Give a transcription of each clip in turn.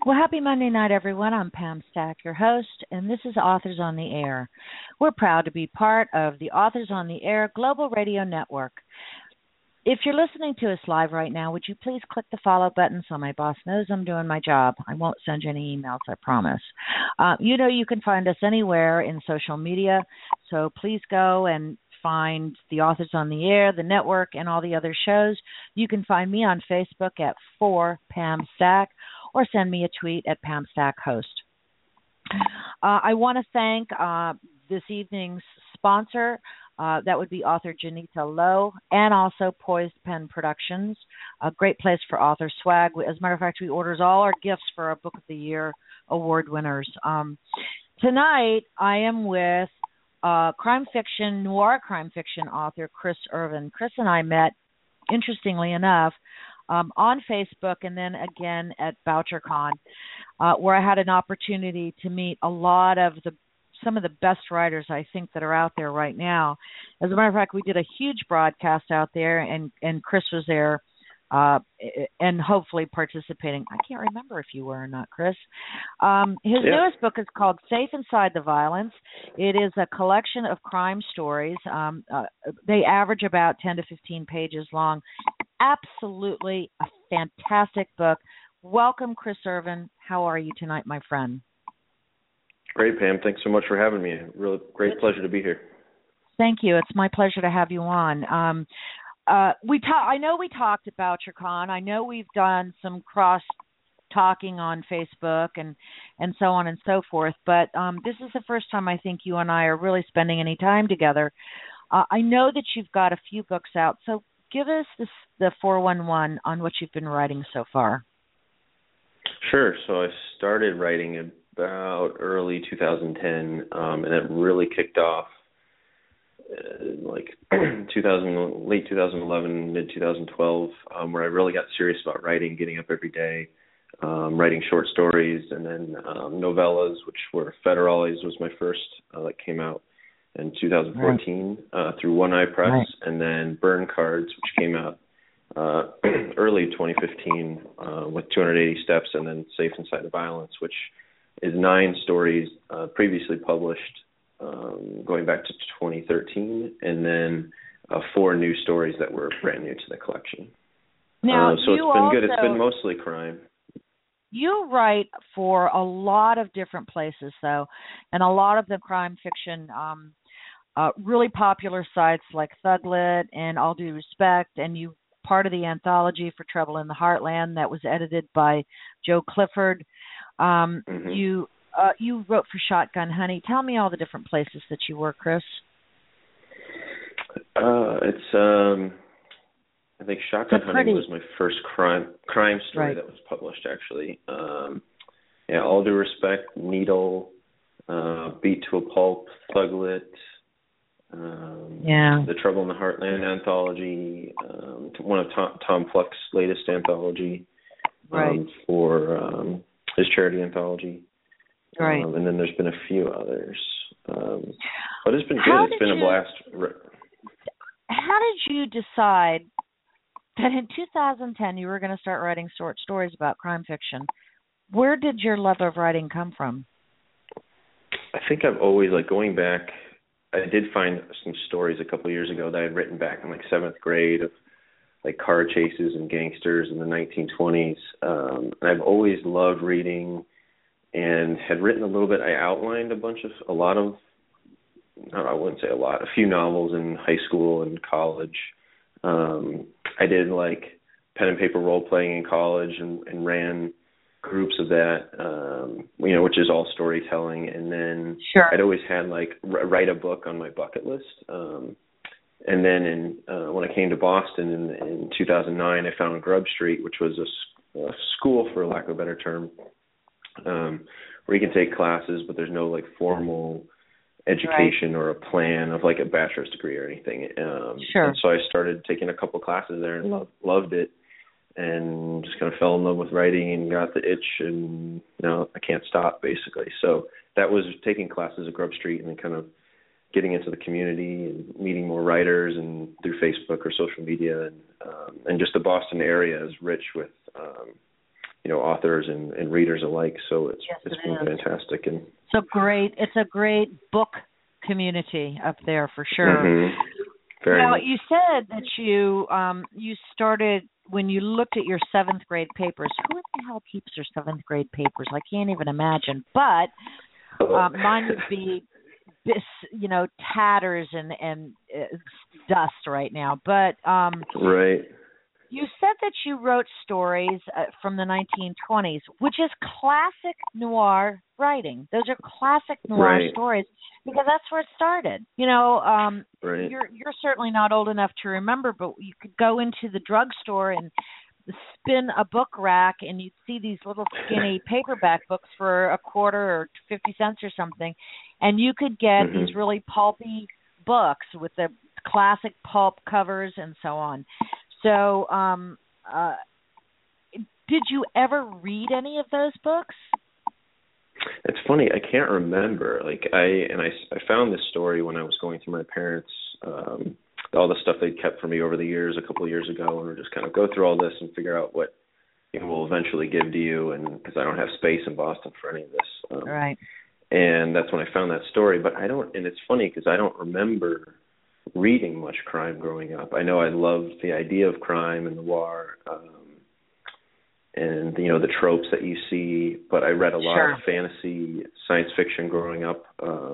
Well, happy Monday night, everyone. I'm Pam Stack, your host, and this is Authors on the Air. We're proud to be part of the Authors on the Air Global Radio Network. If you're listening to us live right now, would you please click the follow button so my boss knows I'm doing my job? I won't send you any emails, I promise. You can find us anywhere in social media, so please go and find the Authors on the Air, the network, and all the other shows. You can find me on Facebook at @4PamStack, or send me a tweet at Pam Stack Host. I want to thank this evening's sponsor. That would be author Janita Lowe, and also Poised Pen Productions, a great place for author swag. As a matter of fact, we orders all our gifts for our Book of the Year award winners. Tonight, I am with noir crime fiction author Chris Irvin. Chris and I met, interestingly enough, on Facebook, and then again at BoucherCon, where I had an opportunity to meet some of the best writers I think that are out there right now. As a matter of fact, we did a huge broadcast out there, and Chris was there and hopefully participating. I can't remember if you were or not, Chris. His newest book is called Safe Inside the Violence. It is a collection of crime stories. They average about 10 to 15 pages long. Absolutely a fantastic book. Welcome, Chris Irvin. How are you tonight, my friend? Great, Pam. Thanks so much for having me. Really great pleasure to be here. Thank you. It's my pleasure to have you on. I know we talked about BoucherCon. I know we've done some cross-talking on Facebook and so on and so forth, but this is the first time I think you and I are really spending any time together. I know that you've got a few books out, so give us the 411 on what you've been writing so far. Sure. So I started writing about early 2010, and it really kicked off late 2011, mid 2012, where I really got serious about writing, getting up every day, writing short stories, and then novellas, which were Federales was my first that came out in 2014 through One Eye Press, and then Burn Cards, which came out early 2015 with 280 Steps, and then Safe Inside the Violence, which is 9 stories previously published going back to 2013, and then 4 new stories that were brand new to the collection. Now, so it's been good. It's been mostly crime. You write for a lot of different places, though, and a lot of the crime fiction really popular sites like Thuglit and All Due Respect, and you part of the anthology for Trouble in the Heartland that was edited by Joe Clifford. You wrote for Shotgun Honey. Tell me all the different places that you work, Chris. I think Shotgun Honey was my first crime story that was published, actually. All Due Respect, Needle, Beat to a Pulp, Thuglit, the Trouble in the Heartland anthology, one of Tom Fleck's latest anthology for his charity anthology. And then there's been a few others. But it's been good. It's been a blast. How did you decide that in 2010 you were going to start writing short stories about crime fiction? Where did your love of writing come from? I think I've always, going back, I did find some stories a couple of years ago that I had written back in 7th grade of car chases and gangsters in the 1920s. And I've always loved reading and had written a little bit. I outlined a few novels in high school and college. I did pen and paper role playing in college and ran groups of that, which is all storytelling. And then I'd always had write a book on my bucket list. And then when I came to Boston in 2009, I found Grub Street, which was a school, for lack of a better term, where you can take classes, but there's no formal education or a plan of a bachelor's degree or anything. And so I started taking a couple classes there and loved it, and just kind of fell in love with writing and got the itch, and I can't stop, basically. So that was taking classes at Grub Street and then kind of getting into the community and meeting more writers and through Facebook or social media, and just the Boston area is rich with authors and readers alike. So it's been fantastic. And it's a great book community up there for sure. Mm-hmm. Very much. You said that you started when you looked at your 7th grade papers. Who in the hell keeps their 7th grade papers? I can't even imagine. But mine would be this, tatters and dust right now. But right. You said that you wrote stories from the 1920s, which is classic noir writing. Those are classic noir stories because that's where it started. You're certainly not old enough to remember, but you could go into the drugstore and spin a book rack and you'd see these little skinny paperback books for a quarter or 50 cents or something, and you could get these really pulpy books with the classic pulp covers and so on. So, did you ever read any of those books? It's funny, I can't remember. I found this story when I was going through my parents' all the stuff they'd kept for me over the years, a couple of years ago, and we're just kind of go through all this and figure out what we'll eventually give to you, and because I don't have space in Boston for any of this. Right. And that's when I found that story. But I don't, and it's funny because I don't remember reading much crime growing up. I know I loved the idea of crime and noir, and the tropes that you see. But I read a lot of fantasy, science fiction growing up,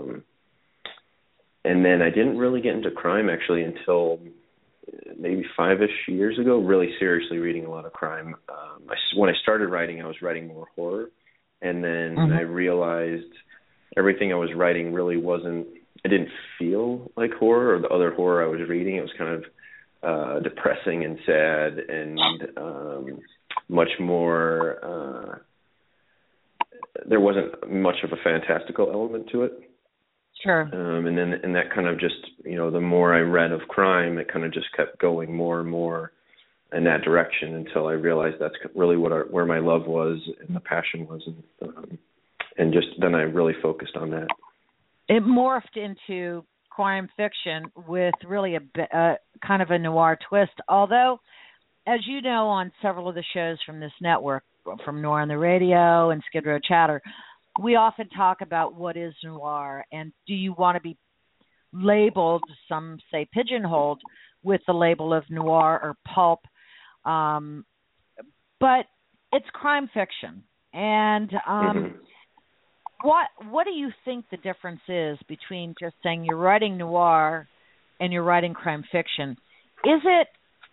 and then I didn't really get into crime actually until maybe 5-ish years ago. Really seriously reading a lot of crime. When I started writing, I was writing more horror, and then I realized everything I was writing really wasn't. It didn't feel like horror or the other horror I was reading. It was kind of depressing and sad and much more, there wasn't much of a fantastical element to it. Sure. And that kind of just, the more I read of crime, it kind of just kept going more and more in that direction until I realized that's really where my love was and the passion was. And just then I really focused on that. It morphed into crime fiction with really a kind of a noir twist. Although, as you know, on several of the shows from this network, from Noir on the Radio and Skid Row Chatter, we often talk about what is noir and do you want to be labeled, some say pigeonholed, with the label of noir or pulp. But it's crime fiction. And What do you think the difference is between just saying you're writing noir and you're writing crime fiction? Is it,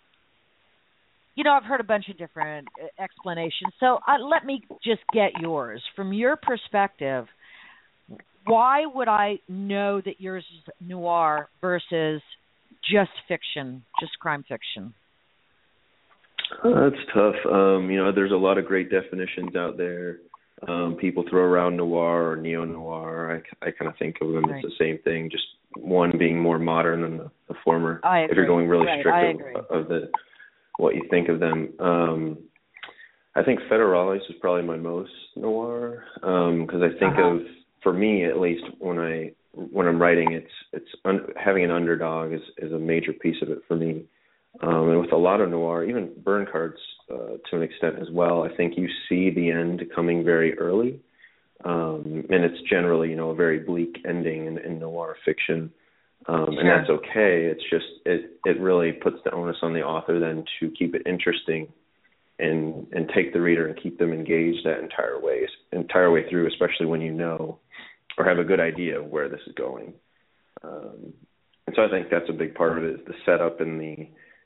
I've heard a bunch of different explanations, so let me just get yours. From your perspective, why would I know that yours is noir versus just fiction, just crime fiction? That's tough. There's a lot of great definitions out there. People throw around noir or neo-noir. I kind of think of them as the same thing, just one being more modern than the former. I agree. If you're going really strict of what you think of them. I think Federales is probably my most noir, because I think of, for me at least, when I'm writing, it's having an underdog is a major piece of it for me. And with a lot of noir, even burn cards to an extent as well, I think you see the end coming very early. And it's generally, a very bleak ending in noir fiction. And that's okay. It's just, it really puts the onus on the author then to keep it interesting and take the reader and keep them engaged that entire way through, especially when you know or have a good idea of where this is going. And so I think that's a big part of it, is the setup and the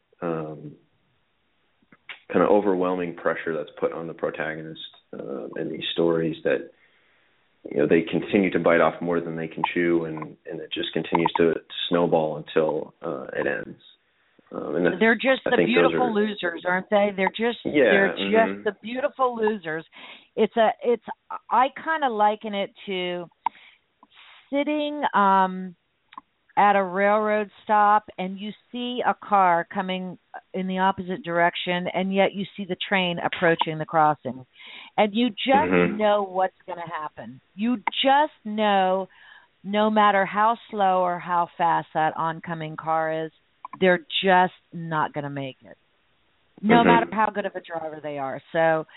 kind of overwhelming pressure that's put on the protagonist in these stories that, they continue to bite off more than they can chew, and it just continues to snowball until it ends. And they're just the beautiful losers, aren't they? They're just the beautiful losers. I kind of liken it to sitting at a railroad stop and you see a car coming in the opposite direction, and yet you see the train approaching the crossing, and you just know what's going to happen. You just know, no matter how slow or how fast that oncoming car is, they're just not going to make it, no matter how good of a driver they are. So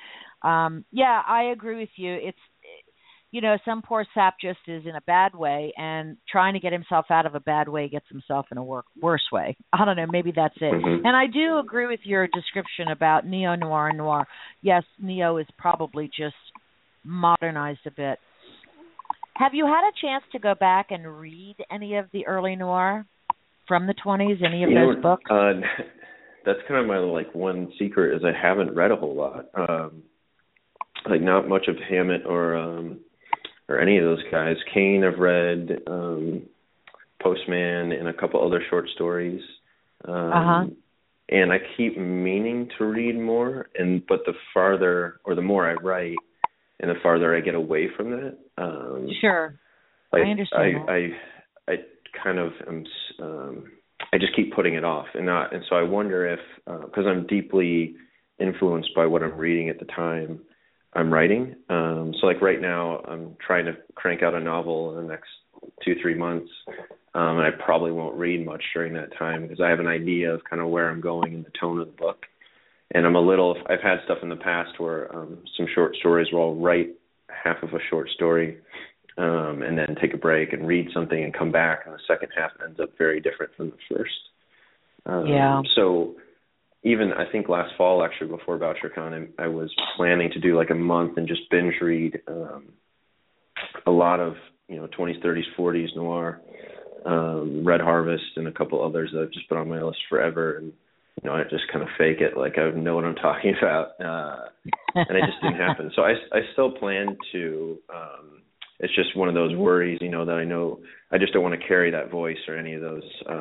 Yeah, I agree with you. It's, some poor sap just is in a bad way, and trying to get himself out of a bad way gets himself in a worse way. I don't know, maybe that's it. Mm-hmm. And I do agree with your description about neo-noir and noir. Yes, neo is probably just modernized a bit. Have you had a chance to go back and read any of the early noir from the 20s, any of those books? That's kind of my one secret is I haven't read a whole lot. Not much of Hammett or any of those guys. Kane I've read, Postman, and a couple other short stories. And I keep meaning to read more, but the more I write, and the farther I get away from that. Sure, I understand. I kind of am. I just keep putting it off, and so I wonder if because I'm deeply influenced by what I'm reading at the time I'm writing. So right now I'm trying to crank out a novel in the next 2-3 months, and I probably won't read much during that time because I have an idea of kind of where I'm going and the tone of the book. And I've had stuff in the past where some short stories where I'll write half of a short story and then take a break and read something and come back, and the second half ends up very different from the first. So even I think last fall, actually, before BoucherCon, I was planning to do a month and just binge read a lot of 20s, 30s, 40s noir, Red Harvest, and a couple others that I've just been on my list forever. And I just kind of fake it like I know what I'm talking about, and it just didn't happen. So I still plan to. It's just one of those worries, that I know I just don't want to carry that voice or any of those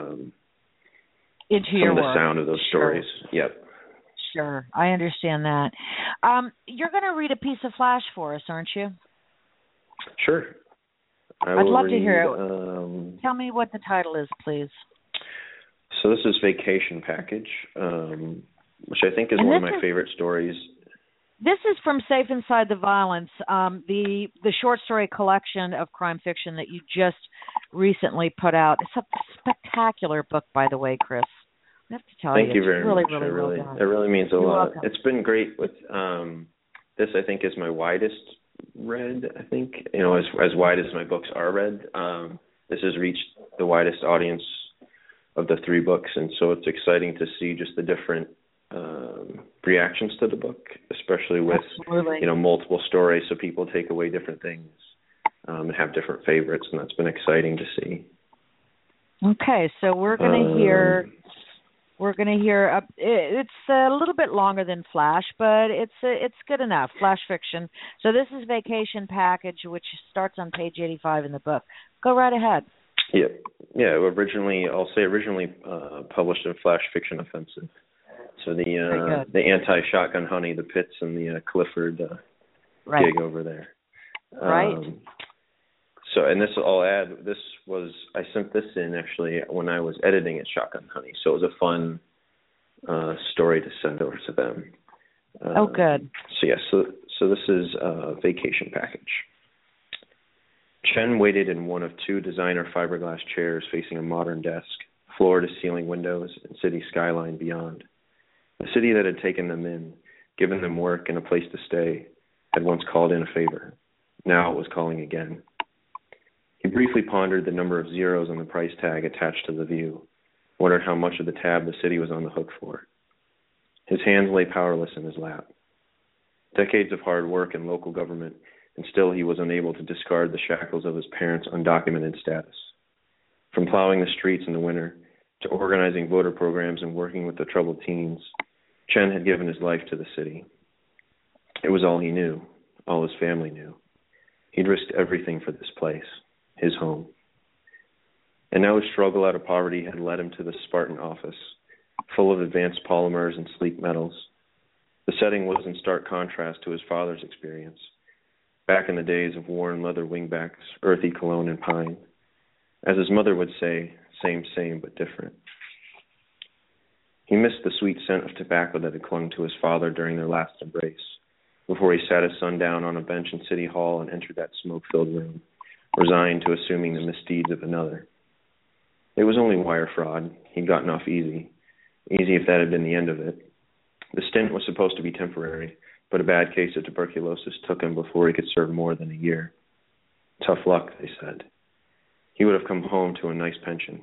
into your some of the work. sound of those stories. Yep. Sure, I understand that. You're going to read a piece of Flash for us, aren't you? Sure. I'd love to hear it. Tell me what the title is, please. So this is Vacation Package, which I think is one of my favorite stories. This is from Safe Inside the Violence, the short story collection of crime fiction that you just recently put out. It's a spectacular book, by the way, Chris. I have to tell you. Thank you very much. Really well done. It really means a lot. Welcome. It's been great with this. I think is my widest read. I think as wide as my books are read. This has reached the widest audience of the 3 books, and so it's exciting to see just the different reactions to the book, especially with multiple stories, so people take away different things and have different favorites, and that's been exciting to see. Okay, so we're going to hear. It's a little bit longer than Flash, but it's good enough. Flash fiction. So this is Vacation Package, which starts on page 85 in the book. Go right ahead. Yeah. Originally published in Flash Fiction Offensive. So the anti-Shotgun Honey, the Pitts, and the Clifford gig over there. Right. So, and this I'll add. I sent this in actually when I was editing at Shotgun Honey. So it was a fun story to send over to them. Good. So this is Vacation Package. Chen waited in one of 2 designer fiberglass chairs facing a modern desk, floor-to-ceiling windows, and city skyline beyond. The city that had taken them in, given them work and a place to stay, had once called in a favor. Now it was calling again. He briefly pondered the number of zeros on the price tag attached to the view, wondered how much of the tab the city was on the hook for. His hands lay powerless in his lap. Decades of hard work in local government, and still he was unable to discard the shackles of his parents' undocumented status. From plowing the streets in the winter to organizing voter programs and working with the troubled teens, Chen had given his life to the city. It was all he knew, all his family knew. He'd risked everything for this place, his home. And now his struggle out of poverty had led him to the Spartan office, full of advanced polymers and sleek metals. The setting was in stark contrast to his father's experience, back in the days of worn leather wingbacks, earthy cologne, and pine. As his mother would say, same, but different. He missed the sweet scent of tobacco that had clung to his father during their last embrace, before he sat his son down on a bench in City Hall and entered that smoke-filled room, resigned to assuming the misdeeds of another. It was only wire fraud. He'd gotten off easy if that had been the end of it. The stint was supposed to be temporary, but a bad case of tuberculosis took him before he could serve more than a year. Tough luck, they said. He would have come home to a nice pension.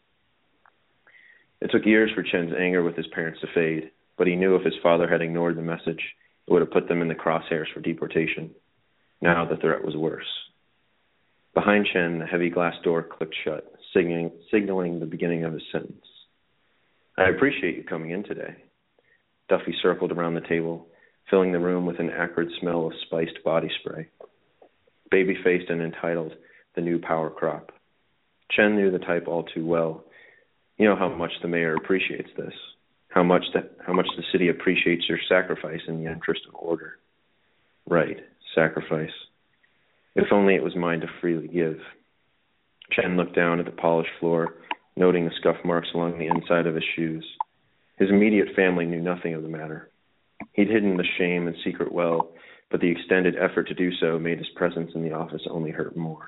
It took years for Chen's anger with his parents to fade, but he knew if his father had ignored the message, it would have put them in the crosshairs for deportation. Now the threat was worse. Behind Chen, the heavy glass door clicked shut, signaling the beginning of his sentence. I appreciate you coming in today. Duffy circled around the table, filling the room with an acrid smell of spiced body spray. Baby-faced and entitled, the new power crop. Chen knew the type all too well. You know how much the mayor appreciates this, how much the city appreciates your sacrifice in the interest of order. Right, sacrifice. If only it was mine to freely give. Chen looked down at the polished floor, noting the scuff marks along the inside of his shoes. His immediate family knew nothing of the matter. He'd hidden the shame and secret well, but the extended effort to do so made his presence in the office only hurt more.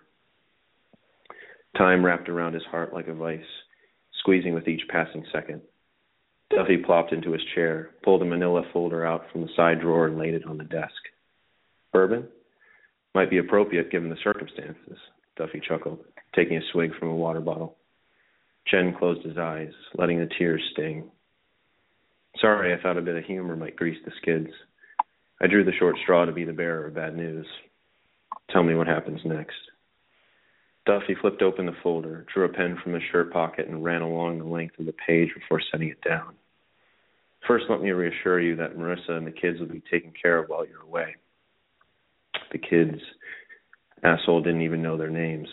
Time wrapped around his heart like a vice, squeezing with each passing second. Duffy plopped into his chair, pulled a manila folder out from the side drawer, and laid it on the desk. Bourbon? Might be appropriate given the circumstances, Duffy chuckled, taking a swig from a water bottle. Chen closed his eyes, letting the tears sting. Sorry, I thought a bit of humor might grease the skids. I drew the short straw to be the bearer of bad news. Tell me what happens next. Duffy flipped open the folder, drew a pen from his shirt pocket, and ran along the length of the page before setting it down. First, let me reassure you that Marissa and the kids will be taken care of while you're away. The kids, asshole, didn't even know their names.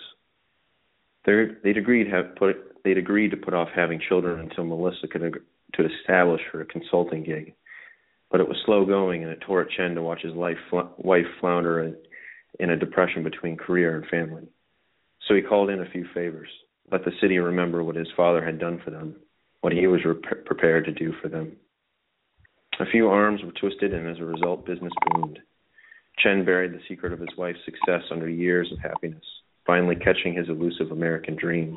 They'd agreed to put off having children until Melissa could establish her consulting gig, but it was slow going, and it tore at Chen to watch his wife flounder in a depression between career and family. So he called in a few favors, let the city remember what his father had done for them, what he was prepared to do for them. A few arms were twisted, and as a result, business boomed. Chen buried the secret of his wife's success under years of happiness, finally catching his elusive American dream.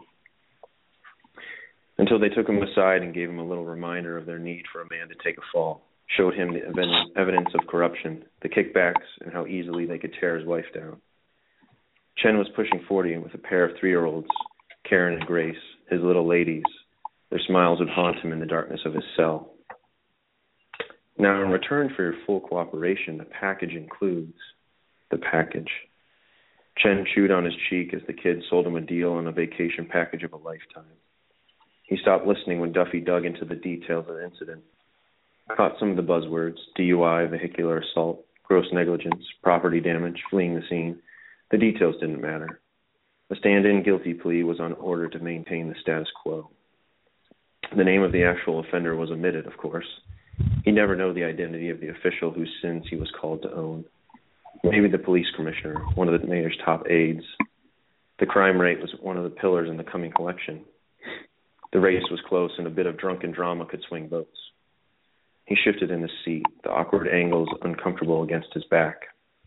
Until they took him aside and gave him a little reminder of their need for a man to take a fall, showed him the evidence of corruption, the kickbacks, and how easily they could tear his wife down. Chen was pushing 40 with a pair of 3-year-olds, Karen and Grace, his little ladies. Their smiles would haunt him in the darkness of his cell. Now, in return for your full cooperation, the package includes the package. Chen chewed on his cheek as the kid sold him a deal on a vacation package of a lifetime. He stopped listening when Duffy dug into the details of the incident. Caught some of the buzzwords: DUI, vehicular assault, gross negligence, property damage, fleeing the scene. The details didn't matter. The stand-in guilty plea was on order to maintain the status quo. The name of the actual offender was omitted, of course. He'd never know the identity of the official whose sins he was called to own. Maybe the police commissioner, one of the mayor's top aides. The crime rate was one of the pillars in the coming election. The race was close, and a bit of drunken drama could swing votes. He shifted in his seat, the awkward angles uncomfortable against his back.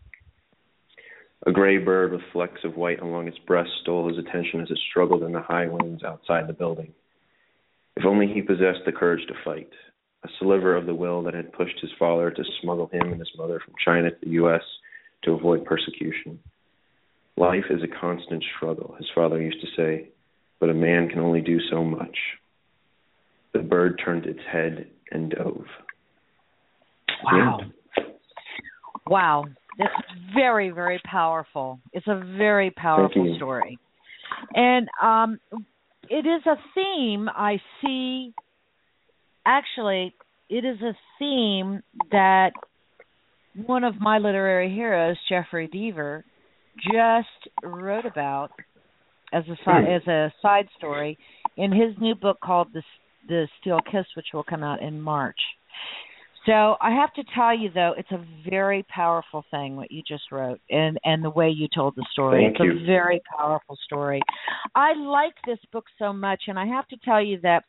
A gray bird with flecks of white along its breast stole his attention as it struggled in the high winds outside the building. If only he possessed the courage to fight, a sliver of the will that had pushed his father to smuggle him and his mother from China to the U.S. to avoid persecution. Life is a constant struggle, his father used to say, but a man can only do so much. The bird turned its head and dove. Wow. Yeah. Wow. It's very, very powerful. It's a very powerful story. And it is a theme I see. Actually, it is a theme that one of my literary heroes, Jeffrey Deaver, just wrote about as a side story in his new book called The Steel Kiss, which will come out in March. So I have to tell you, though, it's a very powerful thing what you just wrote and the way you told the story. Thank you. A very powerful story. I like this book so much, and I have to tell you that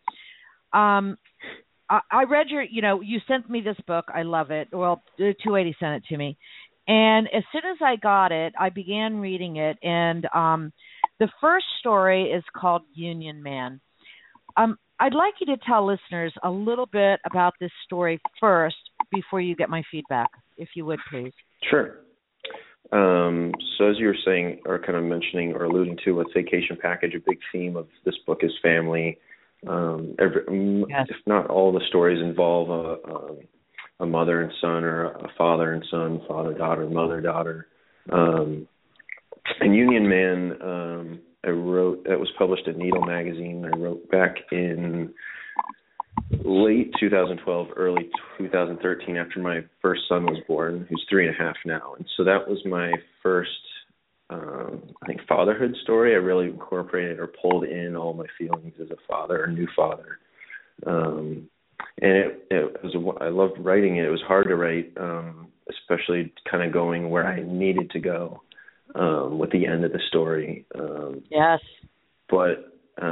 I read you sent me this book. I love it. Well, 280 sent it to me. And as soon as I got it, I began reading it. And the first story is called Union Man. I'd like you to tell listeners a little bit about this story first before you get my feedback, if you would, please. Sure. So as you were saying, or kind of mentioning or alluding to with Vacation Package, a big theme of this book is family. Yes. If not all the stories involve a mother and son, or a father and son, father-daughter, mother-daughter. And Union Man, I wrote, that was published in Needle Magazine. I wrote back in late 2012, early 2013, after my first son was born, who's 3.5 now. And so that was my first, I think, fatherhood story. I really incorporated or pulled in all my feelings as a father, a new father. And I loved writing it. It was hard to write, especially kind of going where I needed to go with the end of the story. Yes. But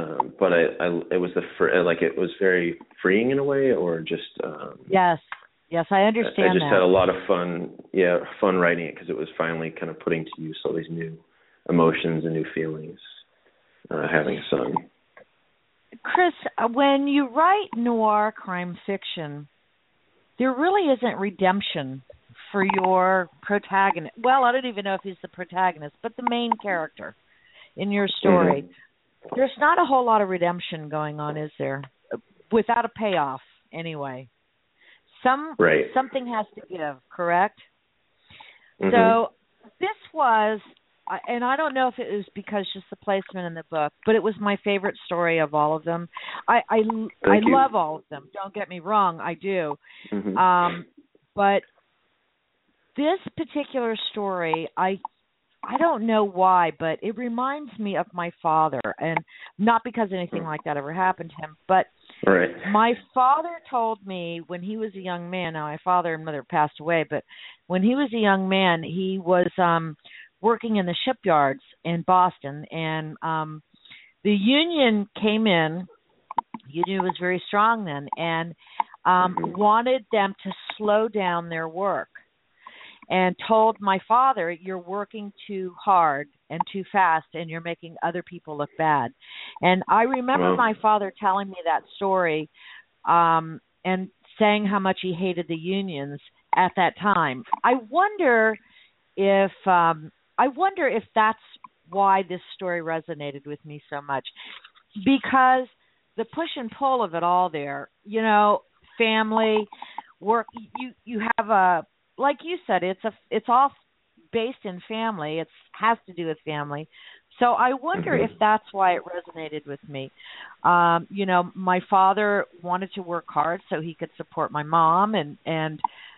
it was it was very freeing in a way, or just yes, I understand. I just had a lot of fun writing it, because it was finally kind of putting to use all these new emotions and new feelings, having a son. Chris, when you write noir crime fiction, there really isn't redemption for your protagonist. Well, I don't even know if he's the protagonist, but the main character in your story. Mm-hmm. There's not a whole lot of redemption going on, is there? Without a payoff, anyway. Something has to give, correct? Mm-hmm. So this was, and I don't know if it was because just the placement in the book, but it was my favorite story of all of them. I love all of them. Don't get me wrong, I do. Mm-hmm. But this particular story, I don't know why, but it reminds me of my father, and not because anything like that ever happened to him, but my father told me when he was a young man, now my father and mother passed away, but when he was a young man, he was working in the shipyards in Boston, and the union came in. Union was very strong then, and wanted them to slow down their work, and told my father, you're working too hard and too fast, and you're making other people look bad. And I remember my father telling me that story and saying how much he hated the unions at that time. I wonder if that's why this story resonated with me so much, because the push and pull of it all there, family, work, you have a, like you said, it's all based in family. It has to do with family. So I wonder if that's why it resonated with me. My father wanted to work hard so he could support my mom, and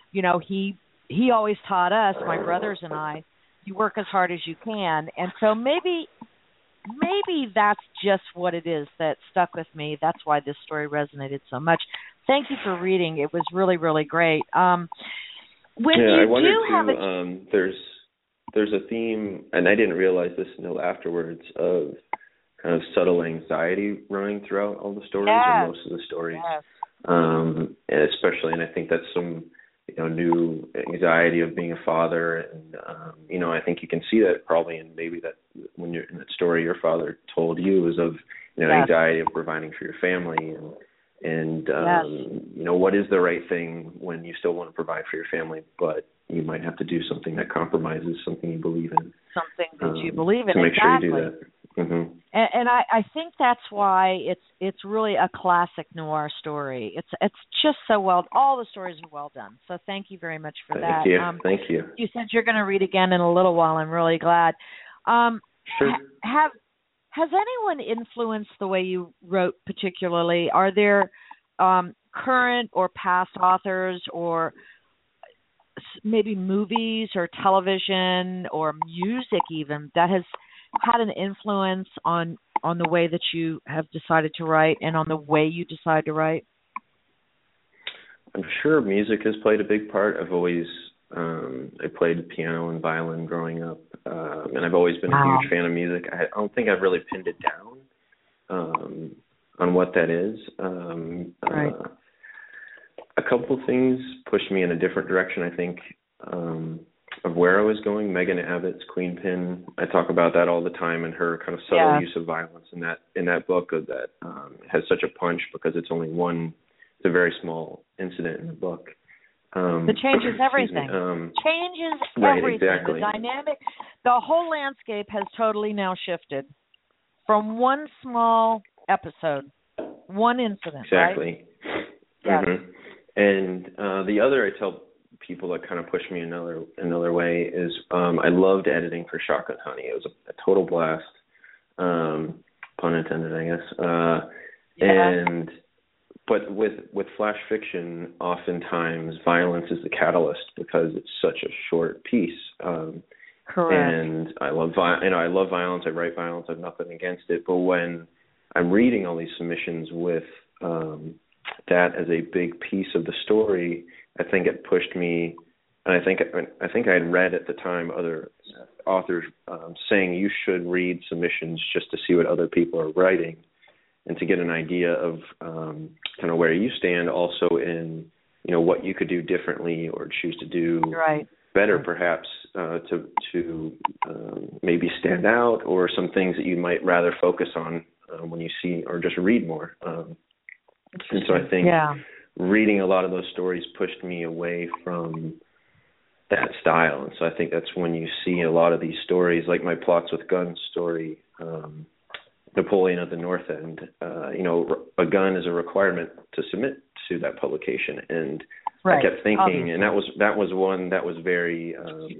he always taught us, my brothers and I, you work as hard as you can. And so maybe that's just what it is that stuck with me. That's why this story resonated so much. Thank you for reading. It was really, really great. There's a theme, and I didn't realize this until afterwards, of kind of subtle anxiety running throughout all the stories, or most of the stories. Yes. And especially, and I think that's some, new anxiety of being a father, and I think you can see that probably in maybe that when you're in that story your father told you, is of anxiety of providing for your family, and what is the right thing when you still want to provide for your family, but you might have to do something that compromises something you believe in. Something that you believe in, to make exactly. sure you do that. Mm-hmm. And I think that's why it's really a classic noir story. It's just so well. All the stories are well done. So thank you very much for that. Thank you. You said you're going to read again in a little while. I'm really glad. Sure. Has anyone influenced the way you wrote particularly? Are there current or past authors, or maybe movies or television or music even, that has had an influence on the way that you have decided to write and on the way you decide to write? I'm sure music has played a big part. I've always I played piano and violin growing up, and I've always been a huge fan of music. I don't think I've really pinned it down on what that is. Right. A couple things pushed me in a different direction, I think, of where I was going. Megan Abbott's Queen Pin, I talk about that all the time, and her kind of subtle use of violence in that book that has such a punch, because it's only one. It's a very small incident in the book. That changes everything. Changes right, everything. Exactly. The dynamic, the whole landscape has totally now shifted from one small episode, one incident. Exactly. Right? Yes. And the other I tell people that kind of push me another way is I loved editing for Shotgun Honey. It was a total blast. Pun intended, I guess. But with flash fiction, oftentimes violence is the catalyst because it's such a short piece. Correct. And I love I love violence. I write violence. I have nothing against it. But when I'm reading all these submissions with that as a big piece of the story, I think it pushed me. And I think I had read at the time other authors saying you should read submissions just to see what other people are writing, and to get an idea of kind of where you stand, also in what you could do differently or choose to do better, perhaps to maybe stand out, or some things that you might rather focus on when you see or just read more. And so I think reading a lot of those stories pushed me away from that style. And so I think that's when you see a lot of these stories, like my Plots with Guns story, Napoleon at the North End. A gun is a requirement to submit to that publication, and I kept thinking, obviously. And that was one that was very.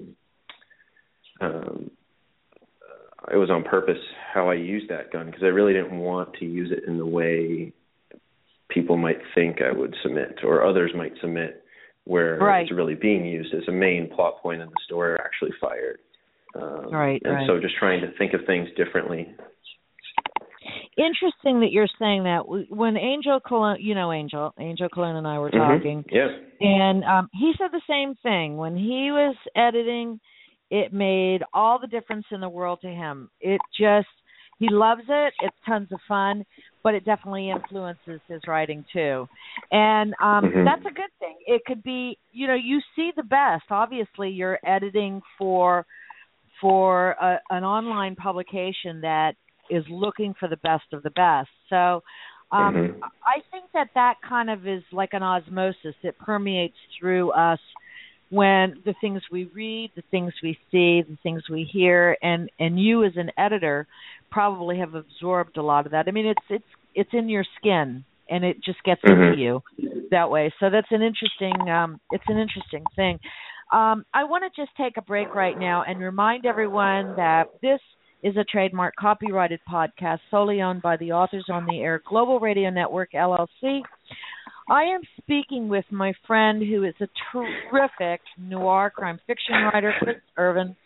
It was on purpose how I used that gun, because I really didn't want to use it in the way people might think I would submit, or others might submit, where it's really being used as a main plot point in the story, or actually fired. So just trying to think of things differently. Interesting that you're saying that. When Angel Cologne, Angel Cologne and I were talking, and he said the same thing. When he was editing, it made all the difference in the world to him. He loves it. It's tons of fun, but it definitely influences his writing too. And that's a good thing. It could be, you see the best. Obviously, you're editing for an online publication that is looking for the best of the best. So I think that kind of is like an osmosis. It permeates through us when the things we read, the things we see, the things we hear, and you as an editor probably have absorbed a lot of that. I mean, it's in your skin, and it just gets into you that way. So that's an interesting thing. I want to just take a break right now and remind everyone that this is a trademark copyrighted podcast solely owned by the Authors on the Air Global Radio Network, LLC. I am speaking with my friend who is a terrific noir crime fiction writer, Chris Irvin.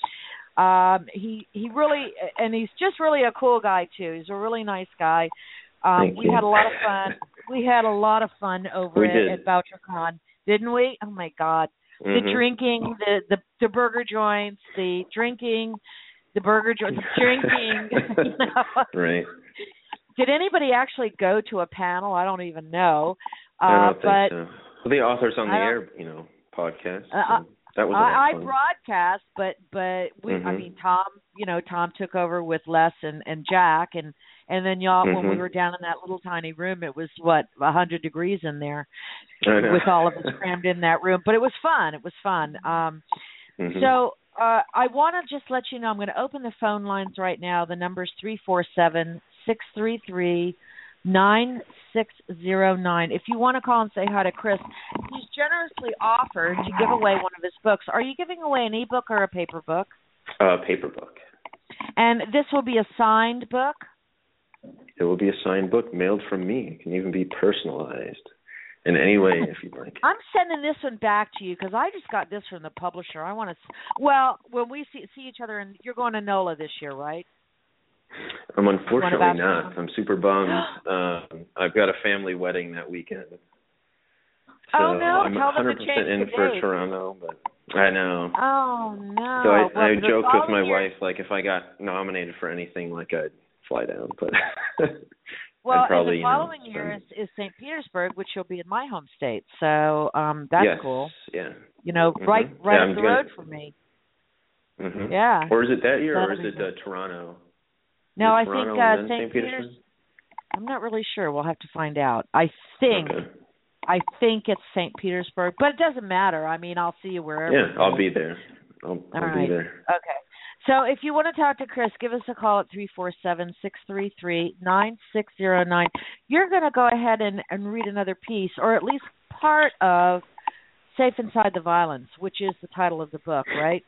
He really, and he's just really a cool guy too. He's a really nice guy. We had a lot of fun. We had a lot of fun over at BoucherCon, didn't we? Oh my God. The drinking, the burger joints, the drinking, the burger joints, the drinking. Right. Did anybody actually go to a panel? I don't even know. I don't think so. Well, the Authors on the Air, podcast. That was I broadcast, but we, I mean, Tom took over with Les and Jack, and then y'all, when we were down in that little tiny room, it was 100 degrees in there with all of us crammed in that room. But it was fun. It was fun. So I want to just let you know, I'm going to open the phone lines right now. The number is 347-633-9609. If you want to call and say hi to Chris, he's generously offered to give away one of his books. Are you giving away an ebook or a paper book? Paper book. And this will be a signed book? It will be a signed book mailed from me. It can even be personalized in any way if you'd like. I'm sending this one back to you because I just got this from the publisher. I want to. When we see each other, and you're going to NOLA this year, right? I'm unfortunately not. I'm super bummed. I've got a family wedding that weekend. So I'm 100% in for Toronto, but I know. Oh, no. So I joked with my wife, like, if I got nominated for anything, like, I'd fly down. But well, probably, the following year is St. Petersburg, which will be in my home state. So that's cool. Yeah. Right up the road from me. Yeah. Or is it that year, or is it Toronto? No, I think St. Petersburg. I'm not really sure. We'll have to find out. I think I think it's St. Petersburg, but it doesn't matter. I mean, I'll see you wherever. Yeah, I'll be there. I'll be there. Okay. So if you want to talk to Chris, give us a call at 347-633-9609. You're going to go ahead and read another piece, or at least part of Safe Inside the Violence, which is the title of the book, right?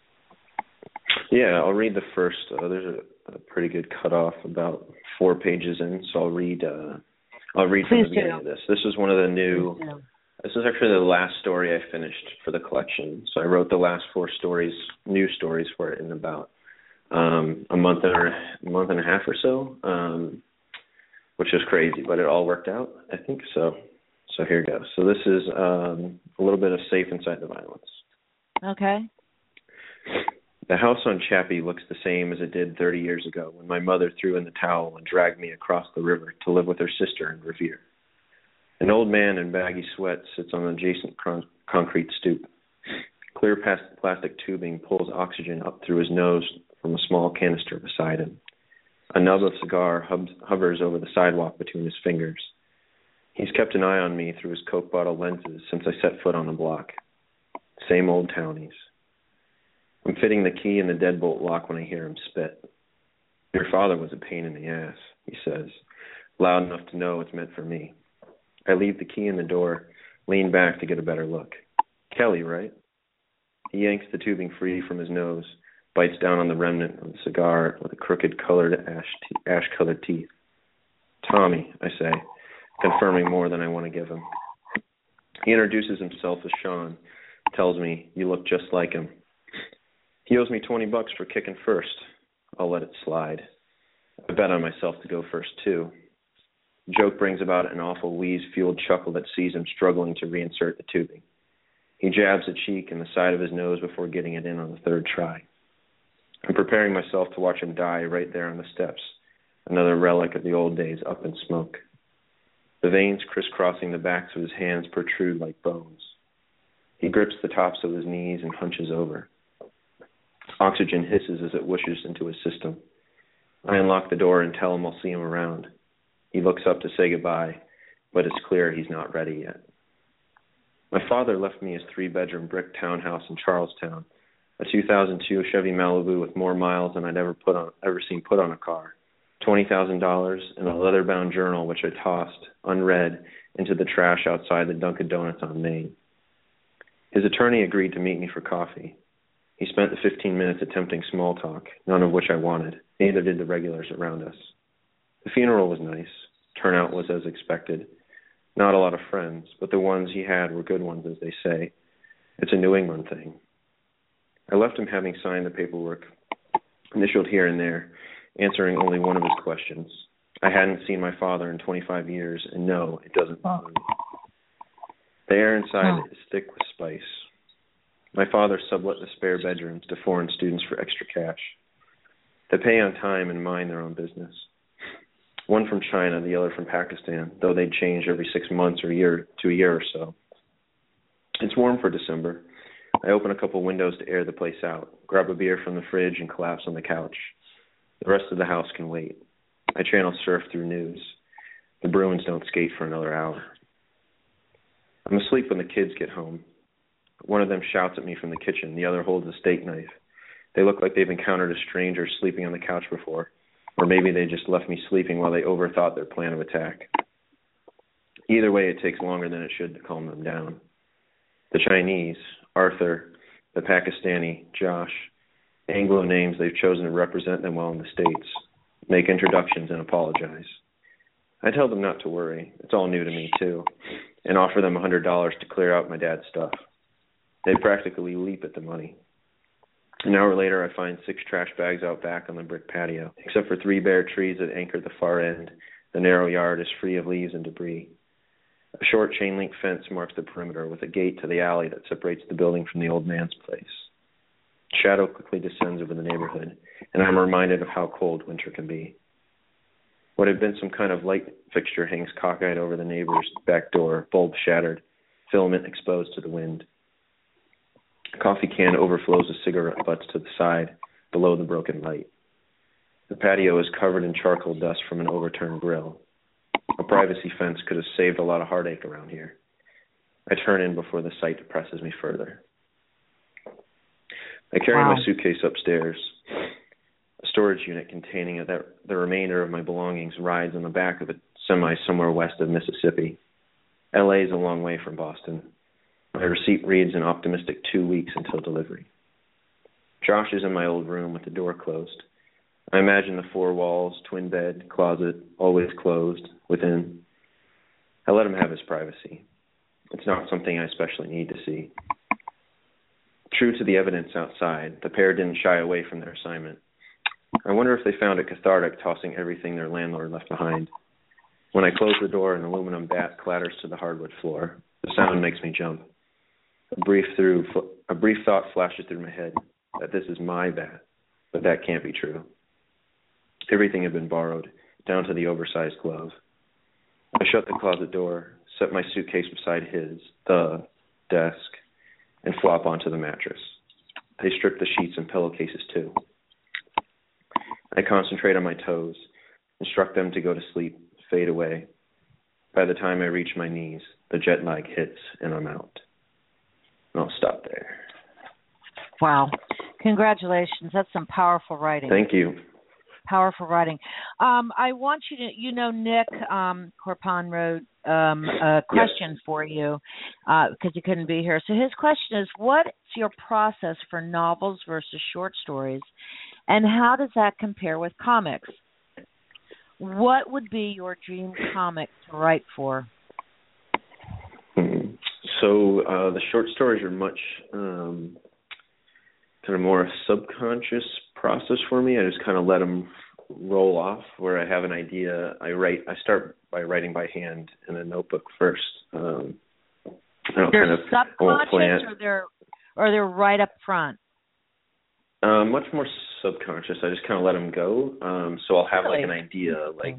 Yeah, I'll read the first. There's a pretty good cutoff, about 4 pages in, so I'll read from the beginning of this. This is one of the new. This is actually the last story I finished for the collection. So I wrote the last 4 stories, new stories for it, in about a month and a half or so, which is crazy, but it all worked out, I think. So here goes. So this is a little bit of Safe Inside the Violence. Okay. The house on Chappie looks the same as it did 30 years ago when my mother threw in the towel and dragged me across the river to live with her sister in Revere. An old man in baggy sweats sits on an adjacent concrete stoop. Clear plastic tubing pulls oxygen up through his nose from a small canister beside him. A nub of cigar hovers over the sidewalk between his fingers. He's kept an eye on me through his Coke bottle lenses since I set foot on the block. Same old townies. I'm fitting the key in the deadbolt lock when I hear him spit. Your father was a pain in the ass, he says, loud enough to know it's meant for me. I leave the key in the door, lean back to get a better look. Kelly, right? He yanks the tubing free from his nose, bites down on the remnant of the cigar with a crooked ash-colored teeth. Tommy, I say, confirming more than I want to give him. He introduces himself as Sean, tells me, you look just like him. He owes me $20 for kicking first. I'll let it slide. I bet on myself to go first, too. The joke brings about an awful wheeze-fueled chuckle that sees him struggling to reinsert the tubing. He jabs a cheek and the side of his nose before getting it in on the third try. I'm preparing myself to watch him die right there on the steps, another relic of the old days up in smoke. The veins crisscrossing the backs of his hands protrude like bones. He grips the tops of his knees and hunches over. Oxygen hisses as it whooshes into his system. I unlock the door and tell him I'll see him around. He looks up to say goodbye, but it's clear he's not ready yet. My father left me his 3-bedroom brick townhouse in Charlestown, a 2002 Chevy Malibu with more miles than I'd ever seen put on a car, $20,000, and a leather-bound journal which I tossed, unread, into the trash outside the Dunkin' Donuts on Main. His attorney agreed to meet me for coffee. He spent the 15 minutes attempting small talk, none of which I wanted. Neither did the regulars around us. The funeral was nice. Turnout was as expected. Not a lot of friends, but the ones he had were good ones, as they say. It's a New England thing. I left him having signed the paperwork, initialed here and there, answering only one of his questions. I hadn't seen my father in 25 years, and no, it doesn't bother me. The air inside is thick with spice. My father sublet the spare bedrooms to foreign students for extra cash. They pay on time and mind their own business. One from China, the other from Pakistan, though they'd change every 6 months or a year or so. It's warm for December. I open a couple windows to air the place out, grab a beer from the fridge, and collapse on the couch. The rest of the house can wait. I channel surf through news. The Bruins don't skate for another hour. I'm asleep when the kids get home. One of them shouts at me from the kitchen. The other holds a steak knife. They look like they've encountered a stranger sleeping on the couch before, or maybe they just left me sleeping while they overthought their plan of attack. Either way, it takes longer than it should to calm them down. The Chinese, Arthur, the Pakistani, Josh, Anglo names they've chosen to represent them well in the States, make introductions and apologize. I tell them not to worry. It's all new to me, too, and offer them $100 to clear out my dad's stuff. They practically leap at the money. An hour later, I find 6 trash bags out back on the brick patio. Except for 3 bare trees that anchor the far end, the narrow yard is free of leaves and debris. A short chain-link fence marks the perimeter with a gate to the alley that separates the building from the old man's place. Shadow quickly descends over the neighborhood, and I'm reminded of how cold winter can be. What had been some kind of light fixture hangs cockeyed over the neighbor's back door, bulb shattered, filament exposed to the wind. A coffee can overflows with cigarette butts to the side, below the broken light. The patio is covered in charcoal dust from an overturned grill. A privacy fence could have saved a lot of heartache around here. I turn in before the sight depresses me further. I carry my suitcase upstairs. A storage unit containing the remainder of my belongings rides on the back of a semi somewhere west of Mississippi. L.A. is a long way from Boston. My receipt reads an optimistic 2 weeks until delivery. Josh is in my old room with the door closed. I imagine the 4 walls, twin bed, closet, always closed, within. I let him have his privacy. It's not something I especially need to see. True to the evidence outside, the pair didn't shy away from their assignment. I wonder if they found it cathartic tossing everything their landlord left behind. When I close the door, an aluminum bat clatters to the hardwood floor. The sound makes me jump. A brief thought flashes through my head that this is my bat, but that can't be true. Everything had been borrowed, down to the oversized glove. I shut the closet door, set my suitcase beside the desk, and flop onto the mattress. They strip the sheets and pillowcases too. I concentrate on my toes, instruct them to go to sleep, fade away. By the time I reach my knees, the jet lag hits and I'm out. And I'll stop there. Wow. Congratulations. That's some powerful writing. Thank you. Powerful writing. I want you to, Nick Corpon wrote a question for you because he couldn't be here. So his question is, what's your process for novels versus short stories, and how does that compare with comics? What would be your dream comic to write for? So the short stories are much kind of more a subconscious process for me. I just kind of let them roll off. Where I have an idea, I start by writing by hand in a notebook first. They're subconscious, or they're right up front. Much more subconscious. I just kind of let them go. So I'll have like an idea,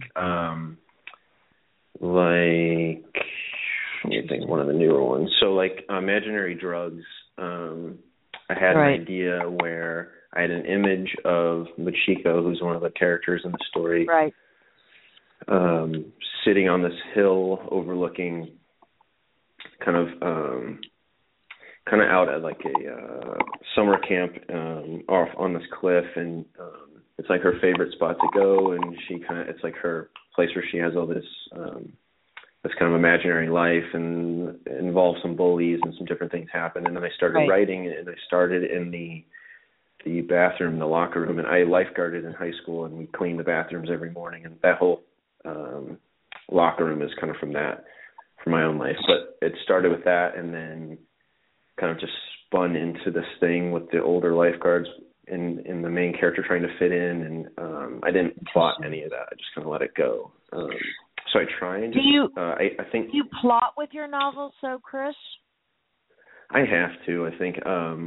let me think, one of the newer ones. So like Imaginary Drugs. I had an idea where I had an image of Machiko, who's one of the characters in the story, sitting on this hill overlooking kind of out at like a summer camp off on this cliff, and it's like her favorite spot to go, and it's like her place where she has all this this kind of imaginary life, and it involves some bullies and some different things happen. And then I started writing, and I started in the bathroom, the locker room, and I lifeguarded in high school, and we cleaned the bathrooms every morning, and that whole locker room is kind of from my own life. But it started with that, and then kind of just spun into this thing with the older lifeguards in the main character trying to fit in, and I didn't plot any of that. I just kind of let it go. So I try and I think... Do you plot with your novels, though, Chris? I have to, I think.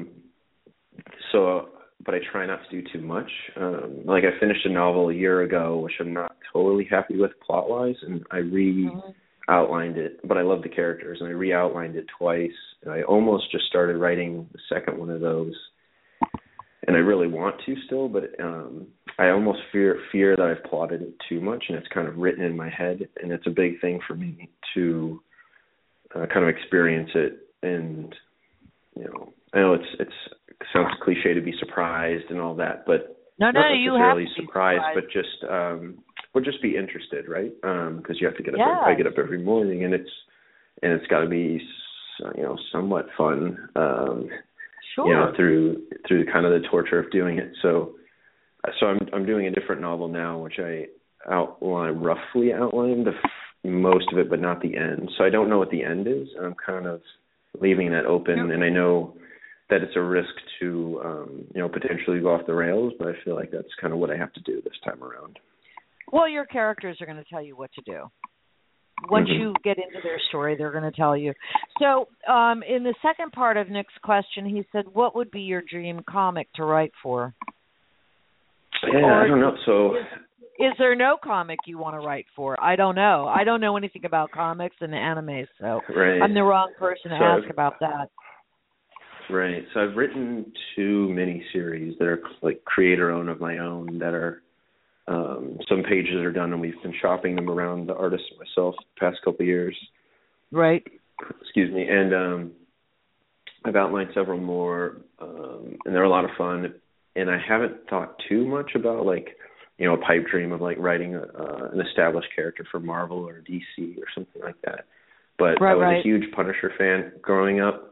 But I try not to do too much. Like I finished a novel a year ago, which I'm not totally happy with plot-wise, and I outlined it, but I love the characters, and I re-outlined it twice, and I almost just started writing the second one of those, and I really want to still, but I almost fear that I've plotted it too much, and it's kind of written in my head, and it's a big thing for me to kind of experience it, and I know it sounds cliche to be surprised and all that, but not necessarily surprised, but just be interested, right? Because you have to get up. I get up every morning, and it's got to be somewhat fun. Through kind of the torture of doing it. So I'm doing a different novel now, which I roughly outlined most of it, but not the end. So I don't know what the end is, and I'm kind of leaving that open. And I know that it's a risk to potentially go off the rails, but I feel like that's kind of what I have to do this time around. Well, your characters are going to tell you what to do. Once you get into their story, they're going to tell you. So in the second part of Nick's question, he said, what would be your dream comic to write for? Yeah, I don't know. So is there no comic you want to write for? I don't know. I don't know anything about comics and anime, so I'm the wrong person to ask about that. Right. So I've written 2 miniseries that are like creator-owned of my own that are some pages are done, and we've been shopping them around, the artist and myself, the past couple of years. Right. excuse me, and I've outlined several more, and they're a lot of fun. And I haven't thought too much about like, you know, a pipe dream of like writing an established character for Marvel or DC or something like that. But I was a huge Punisher fan growing up.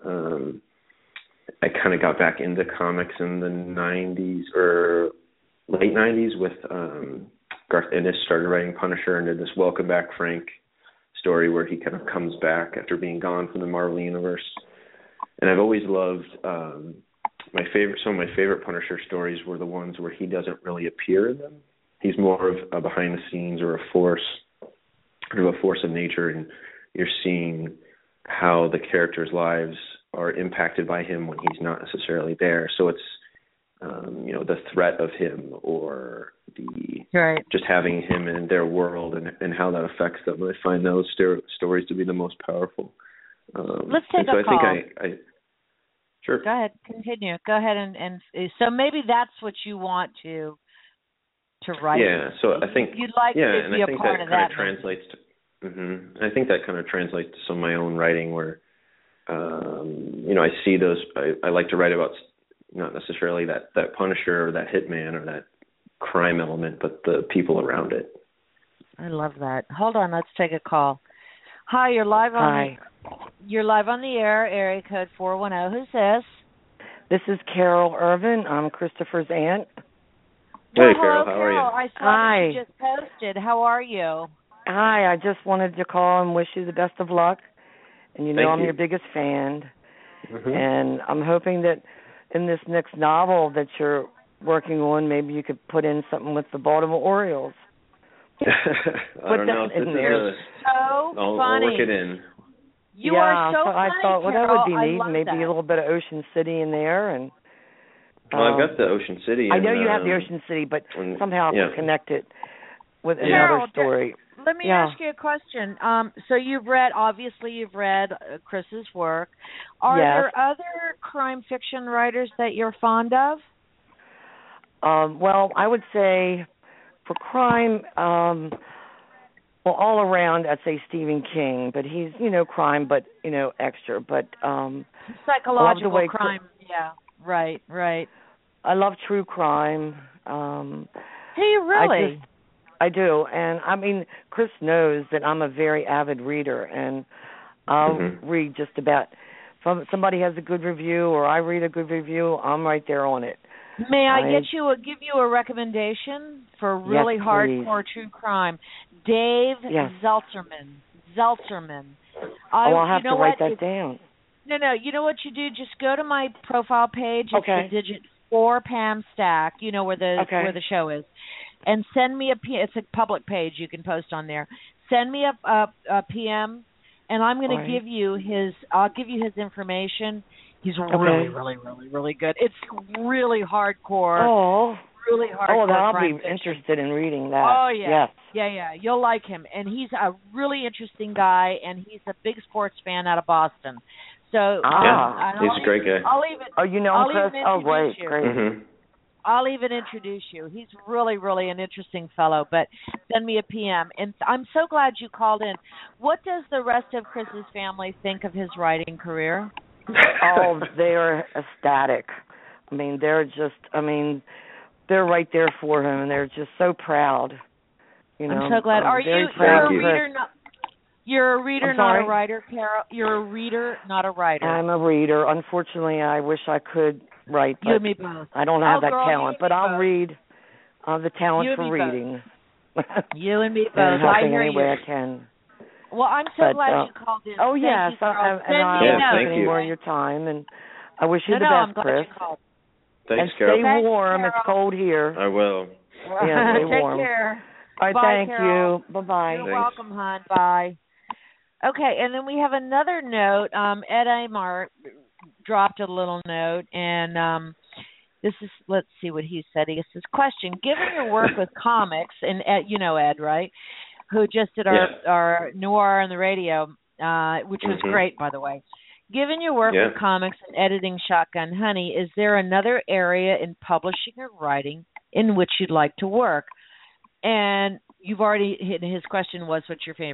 I kind of got back into comics in the 90s or late 90s with Garth Ennis started writing Punisher and did this Welcome Back Frank story where he kind of comes back after being gone from the Marvel Universe. And I've always loved some of my favorite Punisher stories were the ones where he doesn't really appear in them. He's more of a behind the scenes or a force of nature, and you're seeing how the characters' lives are impacted by him when he's not necessarily there. So it's you know, the threat of him or just having him in their world and how that affects them. I find those stories to be the most powerful. Let's take a call. I think sure. Go ahead, continue. Go ahead and so maybe that's what you want to write. Yeah, so I think you'd like to be a part of that. Translates to. I think that kind of translates to some of my own writing where, you know, I see those. I like to write about not necessarily that Punisher or that hitman or that crime element, but the people around it. I love that. Hold on, let's take a call. Hi, you're live on. You're live on the air. Area code 410. Who's this? This is Carol Irvin. I'm Christopher's aunt. Hey, Carol. How are you? I saw that you just posted. How are you? Hi. I just wanted to call and wish you the best of luck. And you know I'm your biggest fan. And I'm hoping that in this next novel that you're working on, maybe you could put in something with the Baltimore Orioles. I don't know. In there. So I'll funny. work it in. You are so funny, I thought, well, that would be Carol. neat. Maybe a little bit of Ocean City in there. And well, I've got the Ocean City. I know you have the Ocean City, but somehow I can connect it with another story. Let me ask you a question. So you've read Chris's work. Are there other crime fiction writers that you're fond of? Well, I would say for crime, well, all around, I'd say Stephen King, but he's, you know, crime, but, you know, extra. But psychological crime, right. I love true crime. Do you really? I do, and I mean, Chris knows that I'm a very avid reader, and I'll read just about. If somebody has a good review or I read a good review, I'm right there on it. May I give you a recommendation for really hardcore true crime? Dave Zeltzerman. I'll have to write that down. No. You know what you do? Just go to my profile page. It's the digit 4 Pam Stack. You know where the show is. And send me it's a public page you can post on there. Send me a PM, and I'm going to give you I'll give you his information. He's really, really, really, really good. It's really hardcore. Really hardcore. Oh, I'll be interested in reading that. Oh, yeah. Yes. Yeah. You'll like him. And he's a really interesting guy, and he's a big sports fan out of Boston. So he's a great guy. I'll even, you know him, Chris? Oh, great. I'll even introduce you. He's really, really an interesting fellow, but send me a PM. And I'm so glad you called in. What does the rest of Chris's family think of his writing career? Oh, they're ecstatic. I mean, they're right there for him, and they're just so proud. You know, I'm so glad. Are you? You're a reader, not a writer, Carol. You're a reader, not a writer. I'm a reader. Unfortunately, I wish I could write, but you and me both. I don't have that talent. But I'll read. The talent for reading. You and me both. I hear you. I can. Well, I'm so glad you called in. Oh, yes. I don't take any more of your time, and I wish you the best, I'm glad Chris. You called. Thanks, Carol. And stay Carol. warm. It's cold here. I will. Yeah, stay warm. Take care. All right, Bye, thank Carol. you. Bye-bye. You're welcome, hon. Bye. Okay, and then we have another note. Ed Amar dropped a little note, and this is, let's see what he said. He says, question, given your work with comics, and Ed, you know Ed, right, who just did our noir on the radio, which was great, by the way. Given your work with comics and editing Shotgun Honey, is there another area in publishing or writing in which you'd like to work? And you've already hit, his question was, what's your favorite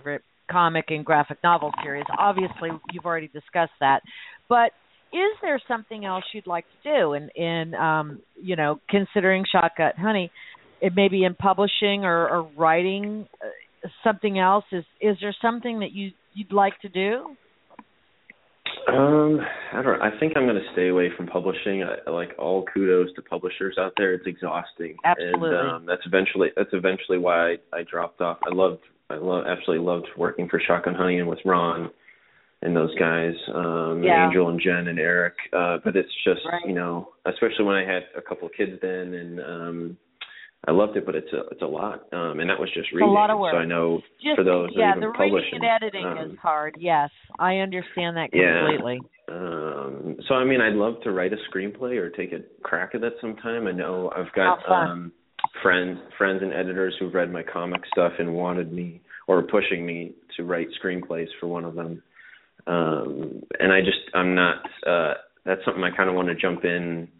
comic and graphic novel series. Obviously, you've already discussed that, but is there something else you'd like to do in considering Shotgut Honey? It may be in publishing or writing something else. Is there something that you'd like to do? I don't know. I think I'm going to stay away from publishing. I like all kudos to publishers out there. It's exhausting. Absolutely. And that's eventually why I dropped off. I absolutely loved working for Shotgun Honey and with Ron and those guys, Angel and Jen and Eric. But it's just, especially when I had a couple of kids then, and I loved it, but it's a lot. And that was just reading. It's a lot of work. So I know for those that even the publishing. reading and editing is hard. Yes, I understand that completely. So I mean, I'd love to write a screenplay or take a crack at that sometime. I know I've got friends and editors who've read my comic stuff and wanted me or pushing me to write screenplays for one of them. And I'm not. That's something I kind of want to jump in,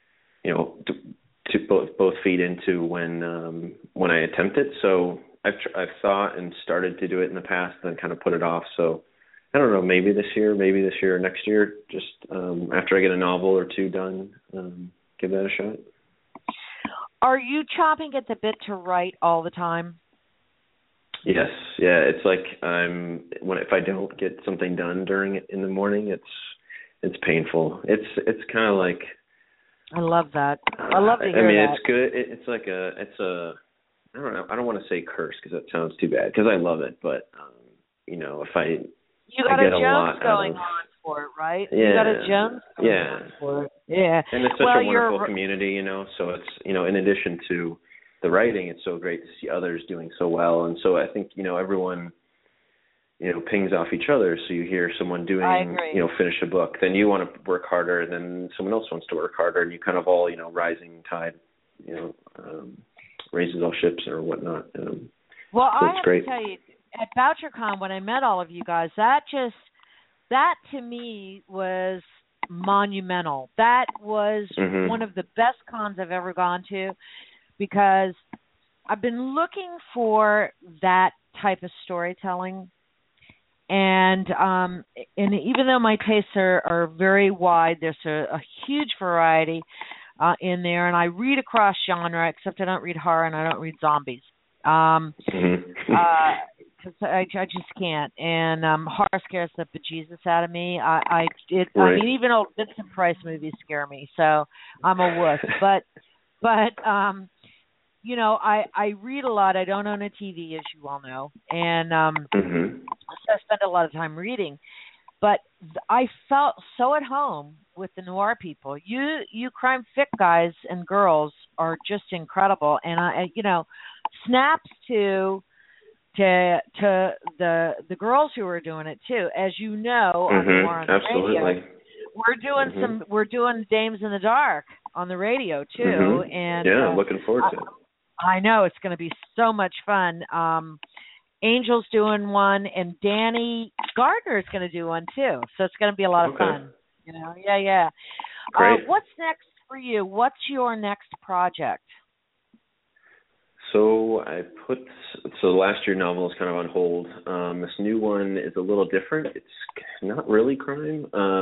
to both feed into when I attempt it. So I've thought and started to do it in the past, then kind of put it off. So I don't know, maybe this year or next year, just after I get a novel or two done, give that a shot. Are you chomping at the bit to write all the time? Yes, yeah. It's like if I don't get something done in the morning, it's painful. It's kind of like. I love that. I love to hear that. I mean, it's good. It's like I don't know. I don't want to say curse because that sounds too bad because I love it, but if I got a Jones lot going on for it, right? Yeah. You got a Jones going on for it. Yeah. And it's such a wonderful community, so it's in addition to the writing, it's so great to see others doing so well. And so I think, everyone, pings off each other. So you hear someone doing, finish a book, then you want to work harder, and then someone else wants to work harder, and you kind of all, rising tide, raises all ships or whatnot. Well, so I have great. to tell you, at BoucherCon, when I met all of you guys, that to me was monumental. That was one of the best cons I've ever gone to, because I've been looking for that type of storytelling. And even though my tastes are very wide, there's a huge variety in there. And I read across genre, except I don't read horror and I don't read zombies. Because I just can't. And horror scares the bejesus out of me. I mean, even old Vincent Price movies scare me, so I'm a wuss. But I read a lot. I don't own a TV, as you all know, and so I spend a lot of time reading. But I felt so at home with the noir people. You crime fic guys and girls are just incredible, and snaps to the girls who are doing it too. As you know, on the radio, we're doing Dames in the Dark on the radio too, and I'm looking forward to it. I know it's going to be so much fun. Angel's doing one, and Danny Gardner is going to do one too. So it's going to be a lot of fun. Yeah. Great. What's next for you? What's your next project? So the last year novel is kind of on hold. This new one is a little different. It's not really crime.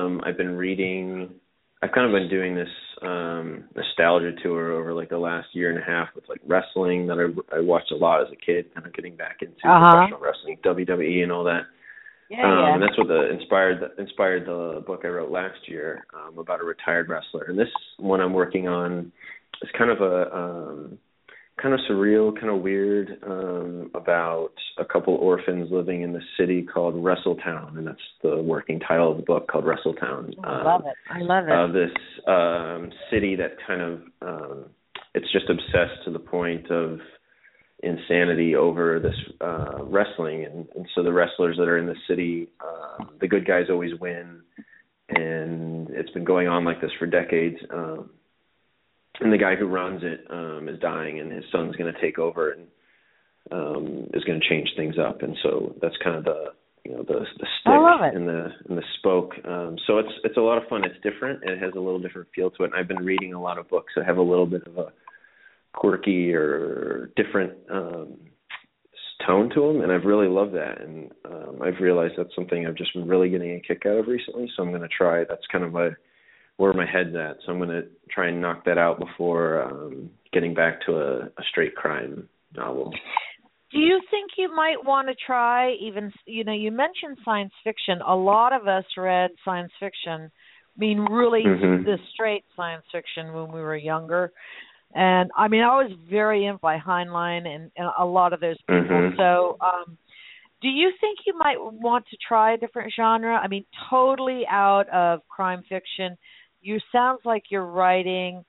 I've kind of been doing this nostalgia tour over like the last year and a half with like wrestling that I watched a lot as a kid, kind of getting back into professional wrestling, WWE and all that. And that's what inspired the book I wrote last year about a retired wrestler. And this one I'm working on is kind of a kind of surreal, kind of weird, about a couple orphans living in the city called Wrestletown, and that's the working title of the book, called Wrestletown. I love it. This city that kind of, it's just obsessed to the point of insanity over this wrestling, and so the wrestlers that are in the city, the good guys always win, and it's been going on like this for decades. And the guy who runs it is dying, and his son's going to take over and is going to change things up. And so that's kind of the stick and the spoke. So it's a lot of fun. It's different. It has a little different feel to it. And I've been reading a lot of books that have a little bit of a quirky or different tone to them, and I've really loved that. And I've realized that's something I've just been really getting a kick out of recently. So I'm going to try. That's kind of where my head's at. So I'm going to try and knock that out before getting back to a straight crime novel. Do you think you might want to try even, you mentioned science fiction. A lot of us read science fiction, really the straight science fiction when we were younger. And, I was very influenced by Heinlein and a lot of those people. So do you think you might want to try a different genre? Totally out of crime fiction. You sounds like you're writing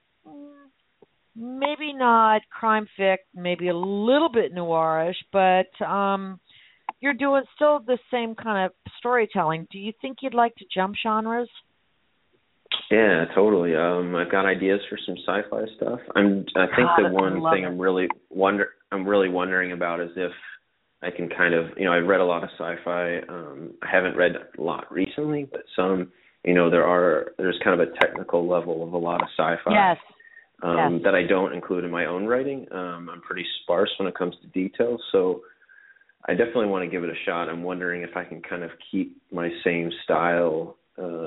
maybe not crime fic, maybe a little bit noirish, but you're doing still the same kind of storytelling. Do you think you'd like to jump genres? Yeah, totally. I've got ideas for some sci-fi stuff. I think the one thing I'm really wondering about is if I can kind of, I've read a lot of sci-fi. I haven't read a lot recently, but some, there's kind of a technical level of a lot of sci-fi. Yes. That I don't include in my own writing. I'm pretty sparse when it comes to details, so I definitely want to give it a shot. I'm wondering if I can kind of keep my same style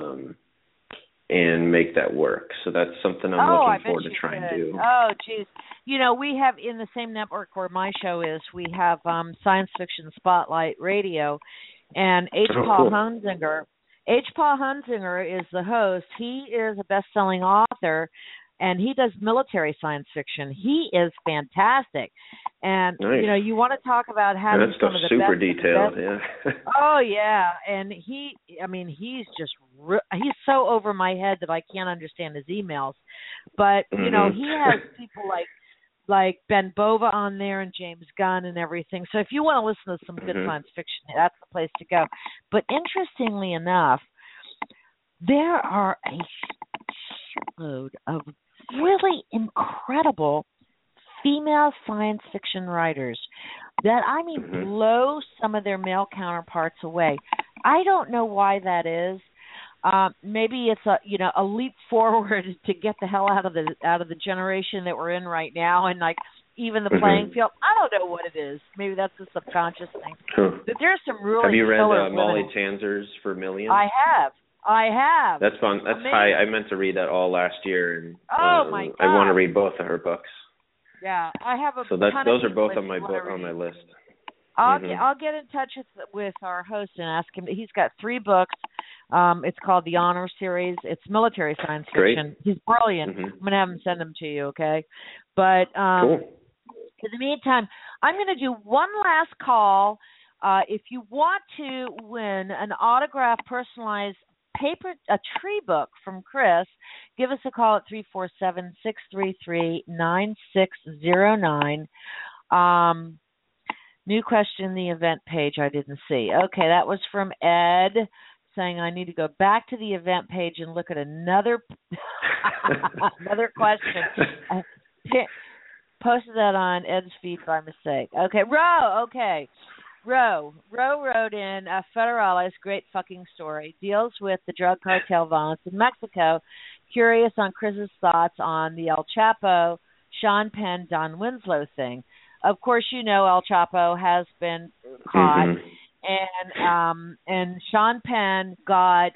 and make that work. So that's something I'm looking forward to try and do. Oh, geez. We have in the same network where my show is, we have Science Fiction Spotlight Radio, and Paul Hunzinger. Paul Hunzinger is the host. He is a best-selling author, and he does military science fiction. He is fantastic. And, nice. You want to talk about having some of the super best. Super detailed, yeah. Oh, yeah. And he's just, he's so over my head that I can't understand his emails. But, he has people like Ben Bova on there and James Gunn and everything. So if you want to listen to some good science fiction, that's the place to go. But interestingly enough, there are a shitload of really incredible female science fiction writers that blow some of their male counterparts away. I don't know why that is. Maybe it's a leap forward to get the hell out of the generation that we're in right now, and even the playing field. I don't know what it is. Maybe that's a subconscious thing. Sure. But there's some really. Have you read Molly Tanzer's Vermilion? I have. That's fun. That's high. I meant to read that all last year, and my God. I want to read both of her books. Yeah, I have a. So those are both on my list. I'll get in touch with our host and ask him. He's got 3 books. It's called the Honor Series. It's military science fiction. Great. He's brilliant. I'm going to have him send them to you, okay? But cool. In the meantime, I'm going to do one last call. If you want to win an autographed, personalized a tree book from Chris, give us a call at 347-633-9609. New question, the event page I didn't see. Okay, that was from Ed saying I need to go back to the event page and look at another another question. Posted that on Ed's feed by mistake. Okay, Ro wrote in Federales, great fucking story, deals with the drug cartel violence in Mexico. Curious on Chris's thoughts on the El Chapo, Sean Penn, Don Winslow thing. Of course, El Chapo has been caught, and Sean Penn got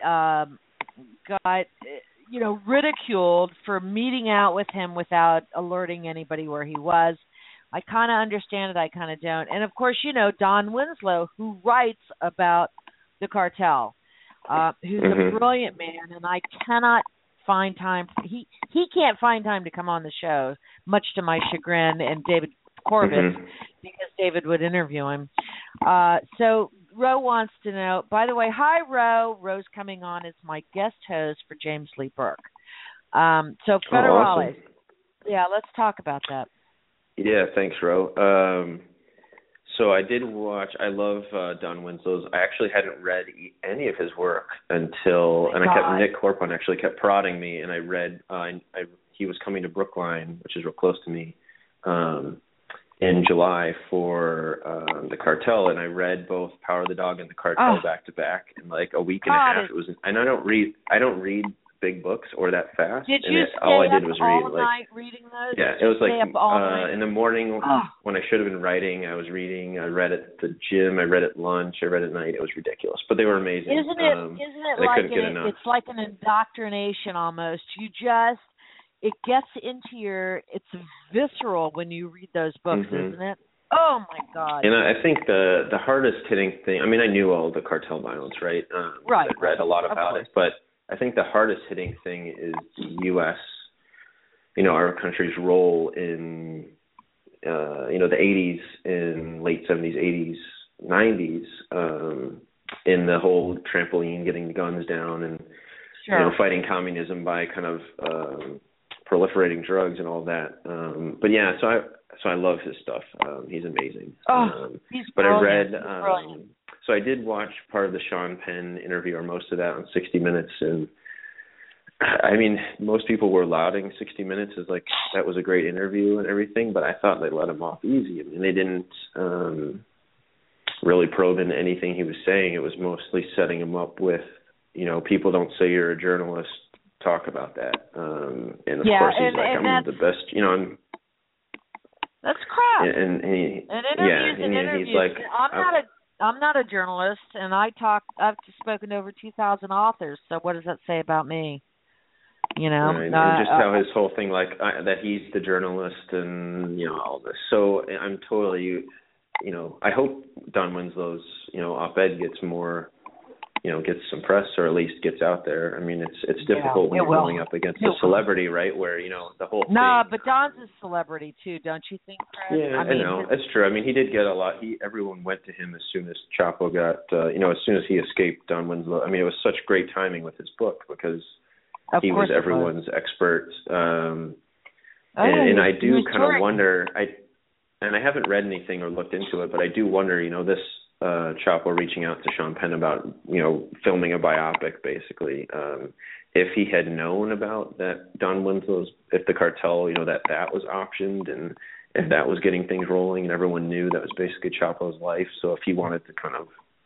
ridiculed for meeting out with him without alerting anybody where he was. I kind of understand it, I kind of don't. And, of course, Don Winslow, who writes about the cartel, who's a brilliant man, and I cannot find time. He can't find time to come on the show, much to my chagrin, and David Corbett, because David would interview him. So Ro wants to know, by the way, hi, Ro. Ro's coming on as my guest host for James Lee Burke. So Federales. Awesome. Yeah, let's talk about that. Yeah, thanks, Ro. So I did watch. I love Don Winslow's. I actually hadn't read any of his work until, Nick Corpon actually kept prodding me, and I read. He was coming to Brookline, which is real close to me, in July for the Cartel, and I read both Power of the Dog and the Cartel back to back in like a week and a half. It was, and I don't read big books or that fast. Did and you all I stay did was up all read. night reading those? Yeah, it was like in the morning Oh. when I should have been writing, I was reading. I read at the gym. I read at lunch. I read at night. It was ridiculous, but they were amazing. Isn't it like it's like an indoctrination almost? It gets into it's visceral when you read those books, isn't it? Oh my God! And I think the hardest hitting thing. I mean, I knew all the cartel violence, right? Right. I read a lot about it, but I think the hardest hitting thing is the U.S. Our country's role in the 80s, in late 70s, 80s, 90s, in the whole trampoline, getting the guns down, and fighting communism by kind of proliferating drugs and all that. But yeah, so I love his stuff. He's amazing. He's but brilliant. I read. So I did watch part of the Sean Penn interview, or most of that, on 60 Minutes, and I mean, most people were lauding 60 Minutes as like that was a great interview and everything, but I thought they let him off easy. I mean, they didn't really probe into anything he was saying. It was mostly setting him up with, people don't say you're a journalist, talk about that. And of course he's I'm the best, that's crap. And interviews. He's like, I'm not a journalist, and I've spoken to over 2,000 authors. So what does that say about me? Right. And just how his whole thing, that he's the journalist, and all this. So I'm totally, I hope Don Winslow's, op-ed gets more, gets some press, or at least gets out there. I mean, it's difficult when you're going up against a celebrity, right? Where the whole thing. No, but Don's a celebrity too, don't you think, Fred? Yeah, I know that's true. I mean, he did get a lot. Everyone went to him as soon as Chapo got, as soon as he escaped Don Winslow. I mean, it was such great timing with his book because he was everyone's expert. And I do kind of wonder. I haven't read anything or looked into it, but I do wonder. This. Chapo reaching out to Sean Penn about, filming a biopic, basically. If he had known about that Don Winslow's, if the cartel, that was optioned, and if that was getting things rolling, and everyone knew that was basically Chapo's life. So if he wanted to kind of,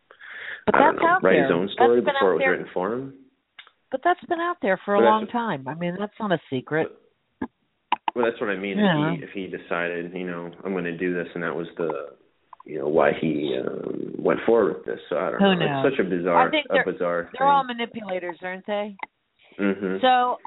write his own story before it was written for him. But that's been out there for a long time. I mean, that's not a secret. Well, that's what I mean. Yeah. If he decided, I'm going to do this, and that was the, why he went forward with this. So I don't know. Knows? It's such a bizarre thing. They're all manipulators, aren't they? Mm-hmm. So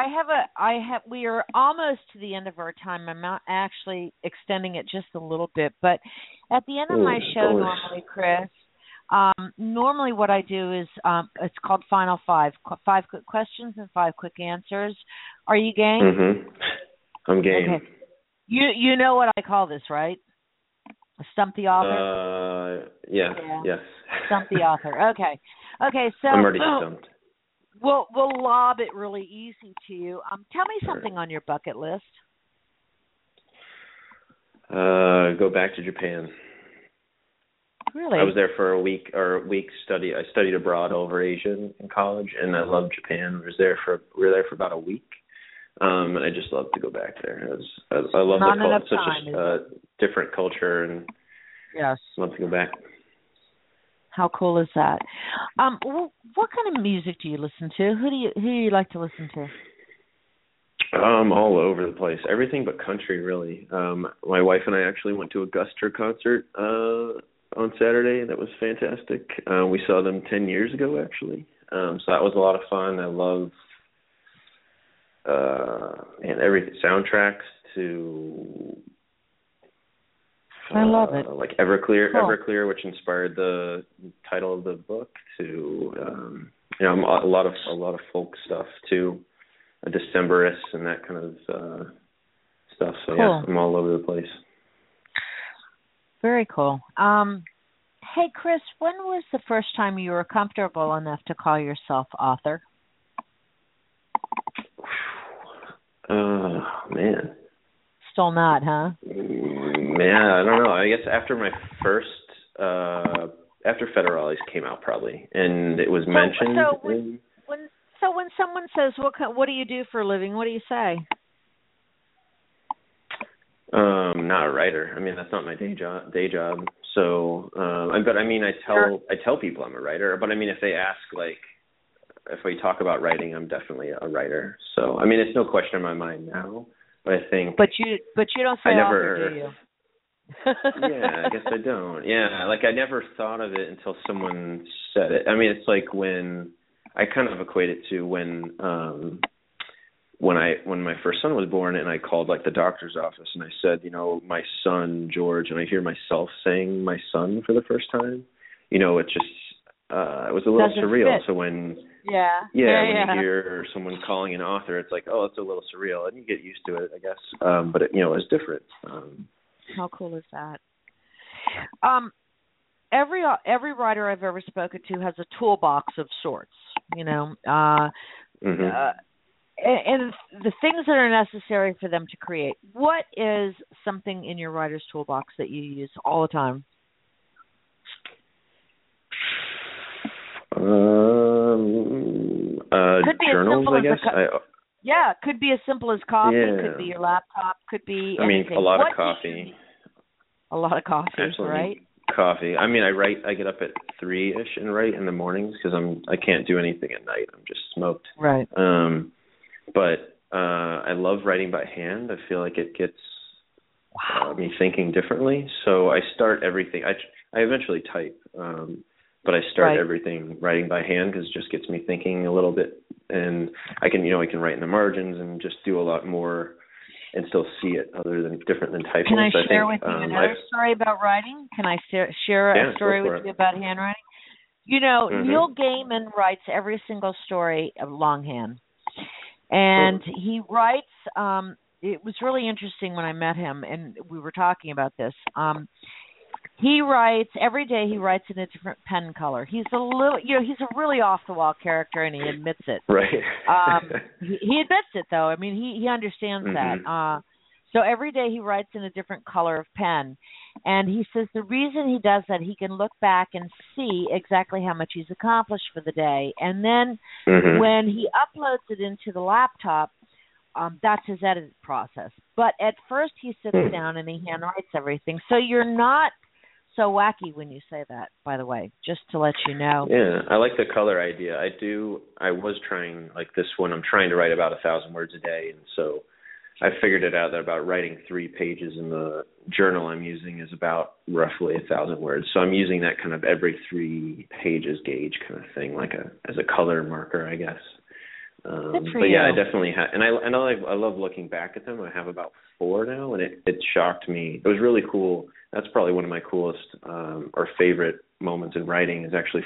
we are almost to the end of our time. I'm not actually extending it just a little bit, but at the end of my show, normally, Chris, normally what I do is it's called Final Five. 5 quick questions and 5 quick answers. Are you game? Mm-hmm. I'm game. Okay. You know what I call this, right? Stump the author? Yes. Stump the author. Okay, so I'm already stumped. We'll lob it really easy to you. Tell me something on your bucket list. Go back to Japan. Really? I was there for a week study. I studied abroad over Asia in college, and I loved Japan. We were there for about a week. And I just love to go back there. I love the culture. It's such a different culture, and yes, love to go back. How cool is that? What kind of music do you listen to? Who do you like to listen to? All over the place. Everything but country, really. My wife and I actually went to a Guster concert on Saturday. That was fantastic. We saw them 10 years ago, actually. So that was a lot of fun. I love. And everything, soundtracks to I love it. Like Everclear, which inspired the title of the book, to a lot of folk stuff too, a Decemberists and that kind of stuff. So cool. Yeah, I'm all over the place. Very cool. Hey Chris, when was the first time you were comfortable enough to call yourself author? Man. Still not, huh? Yeah, I don't know. I guess after my first, after Federales came out, probably, and it was mentioned. So when someone says, "What do you do for a living?" What do you say? Not a writer. I mean, that's not my day job. So, but I mean, I tell people I'm a writer. But I mean, if they ask, like, if we talk about writing, I'm definitely a writer. So, I mean, it's no question in my mind now, but I think. But you don't say author, do you? Yeah, I guess I don't. Yeah, like I never thought of it until someone said it. I mean, it's like when I kind of equate it to when my first son was born, and I called like the doctor's office and I said, you know, my son George, and I hear myself saying my son for the first time. You know, it just it was a little surreal. Fit. So when when you hear someone calling an author, it's like, oh, it's a little surreal, and you get used to it, I guess. But it, you know, it's different. How cool is that? Every writer I've ever spoken to has a toolbox of sorts, you know, and the things that are necessary for them to create. What is something in your writer's toolbox that you use all the time? Journals, I guess. It could be as simple as coffee. Could be your laptop. Could be anything. A lot of coffee. A lot of coffee, Absolutely. Right? Coffee. I mean, I get up at 3-ish and write in the mornings because I can't do anything at night. I'm just smoked. Right. But I love writing by hand. I feel like it gets me thinking differently. So I start everything. I eventually type, but I start everything writing by hand because it just gets me thinking a little bit. And I can write in the margins and just do a lot more and still see it different than typing. Can I share with you another story about writing? Can I share a story with you about handwriting? You know, Neil Gaiman writes every single story of longhand. And he writes, it was really interesting when I met him and we were talking about this. He writes every day. He writes in a different pen color. He's a really off the wall character, and he admits it. Right. He admits it, though. I mean, he understands that. So every day he writes in a different color of pen, and he says the reason he does that, he can look back and see exactly how much he's accomplished for the day, and then when he uploads it into the laptop, that's his edit process. But at first he sits down and he handwrites everything. So you're not so wacky when you say that, by the way, just to let you know. Yeah, I like the color idea. I was trying, like this one, I'm trying to write about 1,000 words a day, and so I figured it out that about writing 3 pages in the journal I'm using is about roughly 1,000 words. So I'm using that kind of every 3 pages gauge kind of thing, like as a color marker, I guess. But yeah, I definitely have, and I love looking back at them. I have about 4 now, and it shocked me. It was really cool. That's probably one of my coolest or favorite moments in writing is actually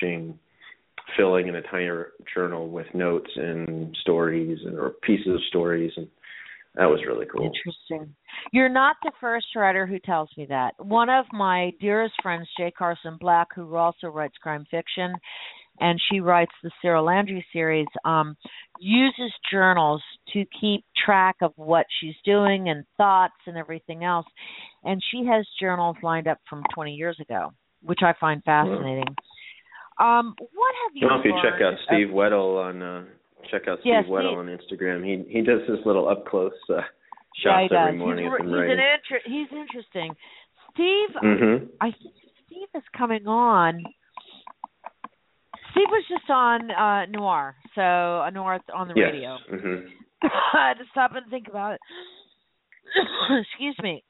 filling an entire journal with notes and stories or pieces of stories, and that was really cool. Interesting. You're not the first writer who tells me that. One of my dearest friends, J. Carson Black, who also writes crime fiction, and she writes the Cyril Landry series, uses journals to keep track of what she's doing and thoughts and everything else. And she has journals lined up from 20 years ago, which I find fascinating. What have you learned? If you check out Steve Weddle on Weddle on Instagram, he does his little up close shots every morning of him writing. He's interesting. Steve, I think Steve is coming on. Steve was just on Noir, so Noir on the radio. I had to stop and think about it. Excuse me.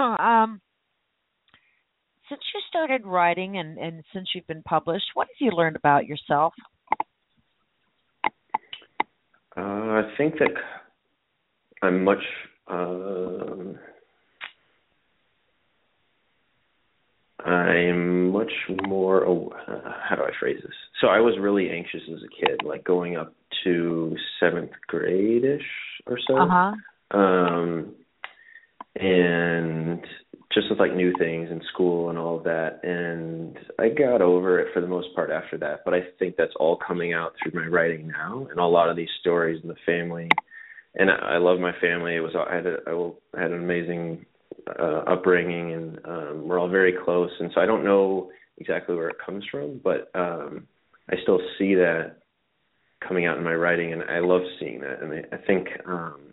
Since you started writing and since you've been published, what have you learned about yourself? I think that I'm much more, how do I phrase this? So I was really anxious as a kid, like going up to 7th grade-ish or so. And just with like new things in school and all of that. And I got over it for the most part after that. But I think that's all coming out through my writing now and a lot of these stories in the family. And I love my family. I had an amazing upbringing, and we're all very close. And so I don't know exactly where it comes from, but I still see that coming out in my writing, and I love seeing that. And I think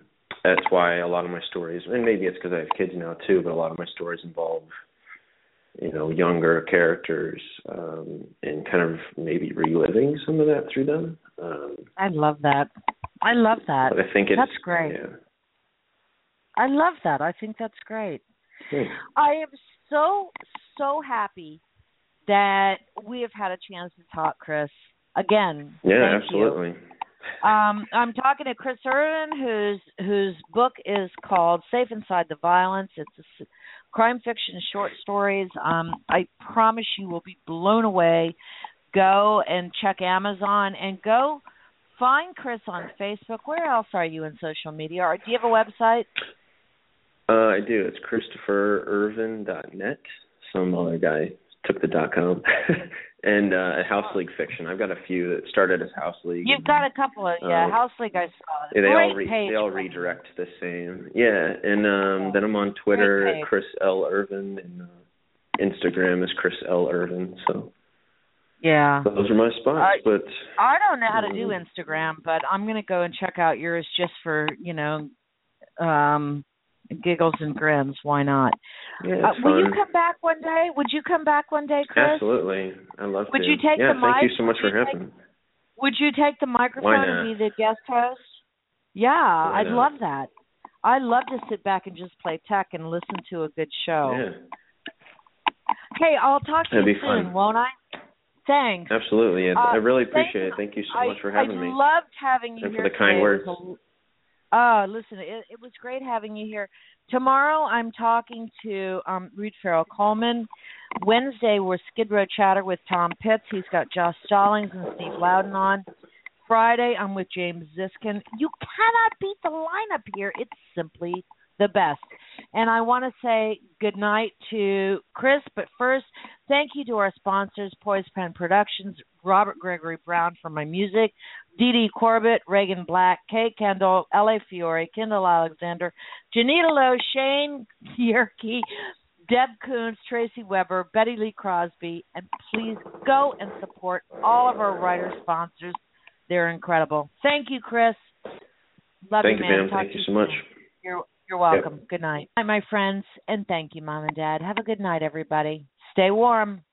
that's why a lot of my stories, and maybe it's because I have kids now too, but a lot of my stories involve younger characters, and kind of maybe reliving some of that through them. I love that. I love that. But I think that's great. Yeah. I love that. I think that's great. I am so happy that we have had a chance to talk, Chris. Again, yeah, thank absolutely. You. I'm talking to Chris Irvin, whose book is called Safe Inside the Violence. It's a crime fiction short stories. I promise you will be blown away. Go and check Amazon and go find Chris on Facebook. Where else are you in social media? Or do you have a website? I do. It's ChristopherIrvin.net. Some other guy took the .com. And House League Fiction. I've got a few that started as House League. You've got a couple of House League. I saw. Yeah, they all redirect to the same. Yeah, and then I'm on Twitter, Chris L. Irvin, and Instagram is Chris L. Irvin. So yeah, those are my spots. But I don't know how to do Instagram, but I'm gonna go and check out yours just for giggles and grins. Why not? Yeah, will you come back one day? Would you come back one day, Chris? Absolutely. I'd love to. Would you take the mic? Thank you so much for having me. Would you take the microphone and be the guest host? Yeah, I'd love that. I love to sit back and just play tech and listen to a good show. Yeah. Hey, I'll talk to you soon, fun. won't I? Thanks. Absolutely. I really appreciate it. Thank you so much for having me. I loved having you and here for the kind words. Listen, it was great having you here. Tomorrow I'm talking to Ruth Farrell Coleman. Wednesday we're Skid Row Chatter with Tom Pitts. He's got Josh Stallings and Steve Loudon on. Friday I'm with James Ziskin. You cannot beat the lineup here. It's simply the best. And I want to say good night to Chris, but first, thank you to our sponsors, Poise Pen Productions, Robert Gregory Brown for my music, Dee Dee Corbett, Reagan Black, Kate Kendall, L.A. Fiore, Kendall Alexander, Janita Lowe, Shane Yerke, Deb Coons, Tracy Weber, Betty Lee Crosby, and please go and support all of our writer sponsors. They're incredible. Thank you, Chris. Love you, man. Thank you, ma'am. Thank you so much. You're welcome. Yep. Good night. Hi, my friends, and thank you, Mom and Dad. Have a good night, everybody. Stay warm.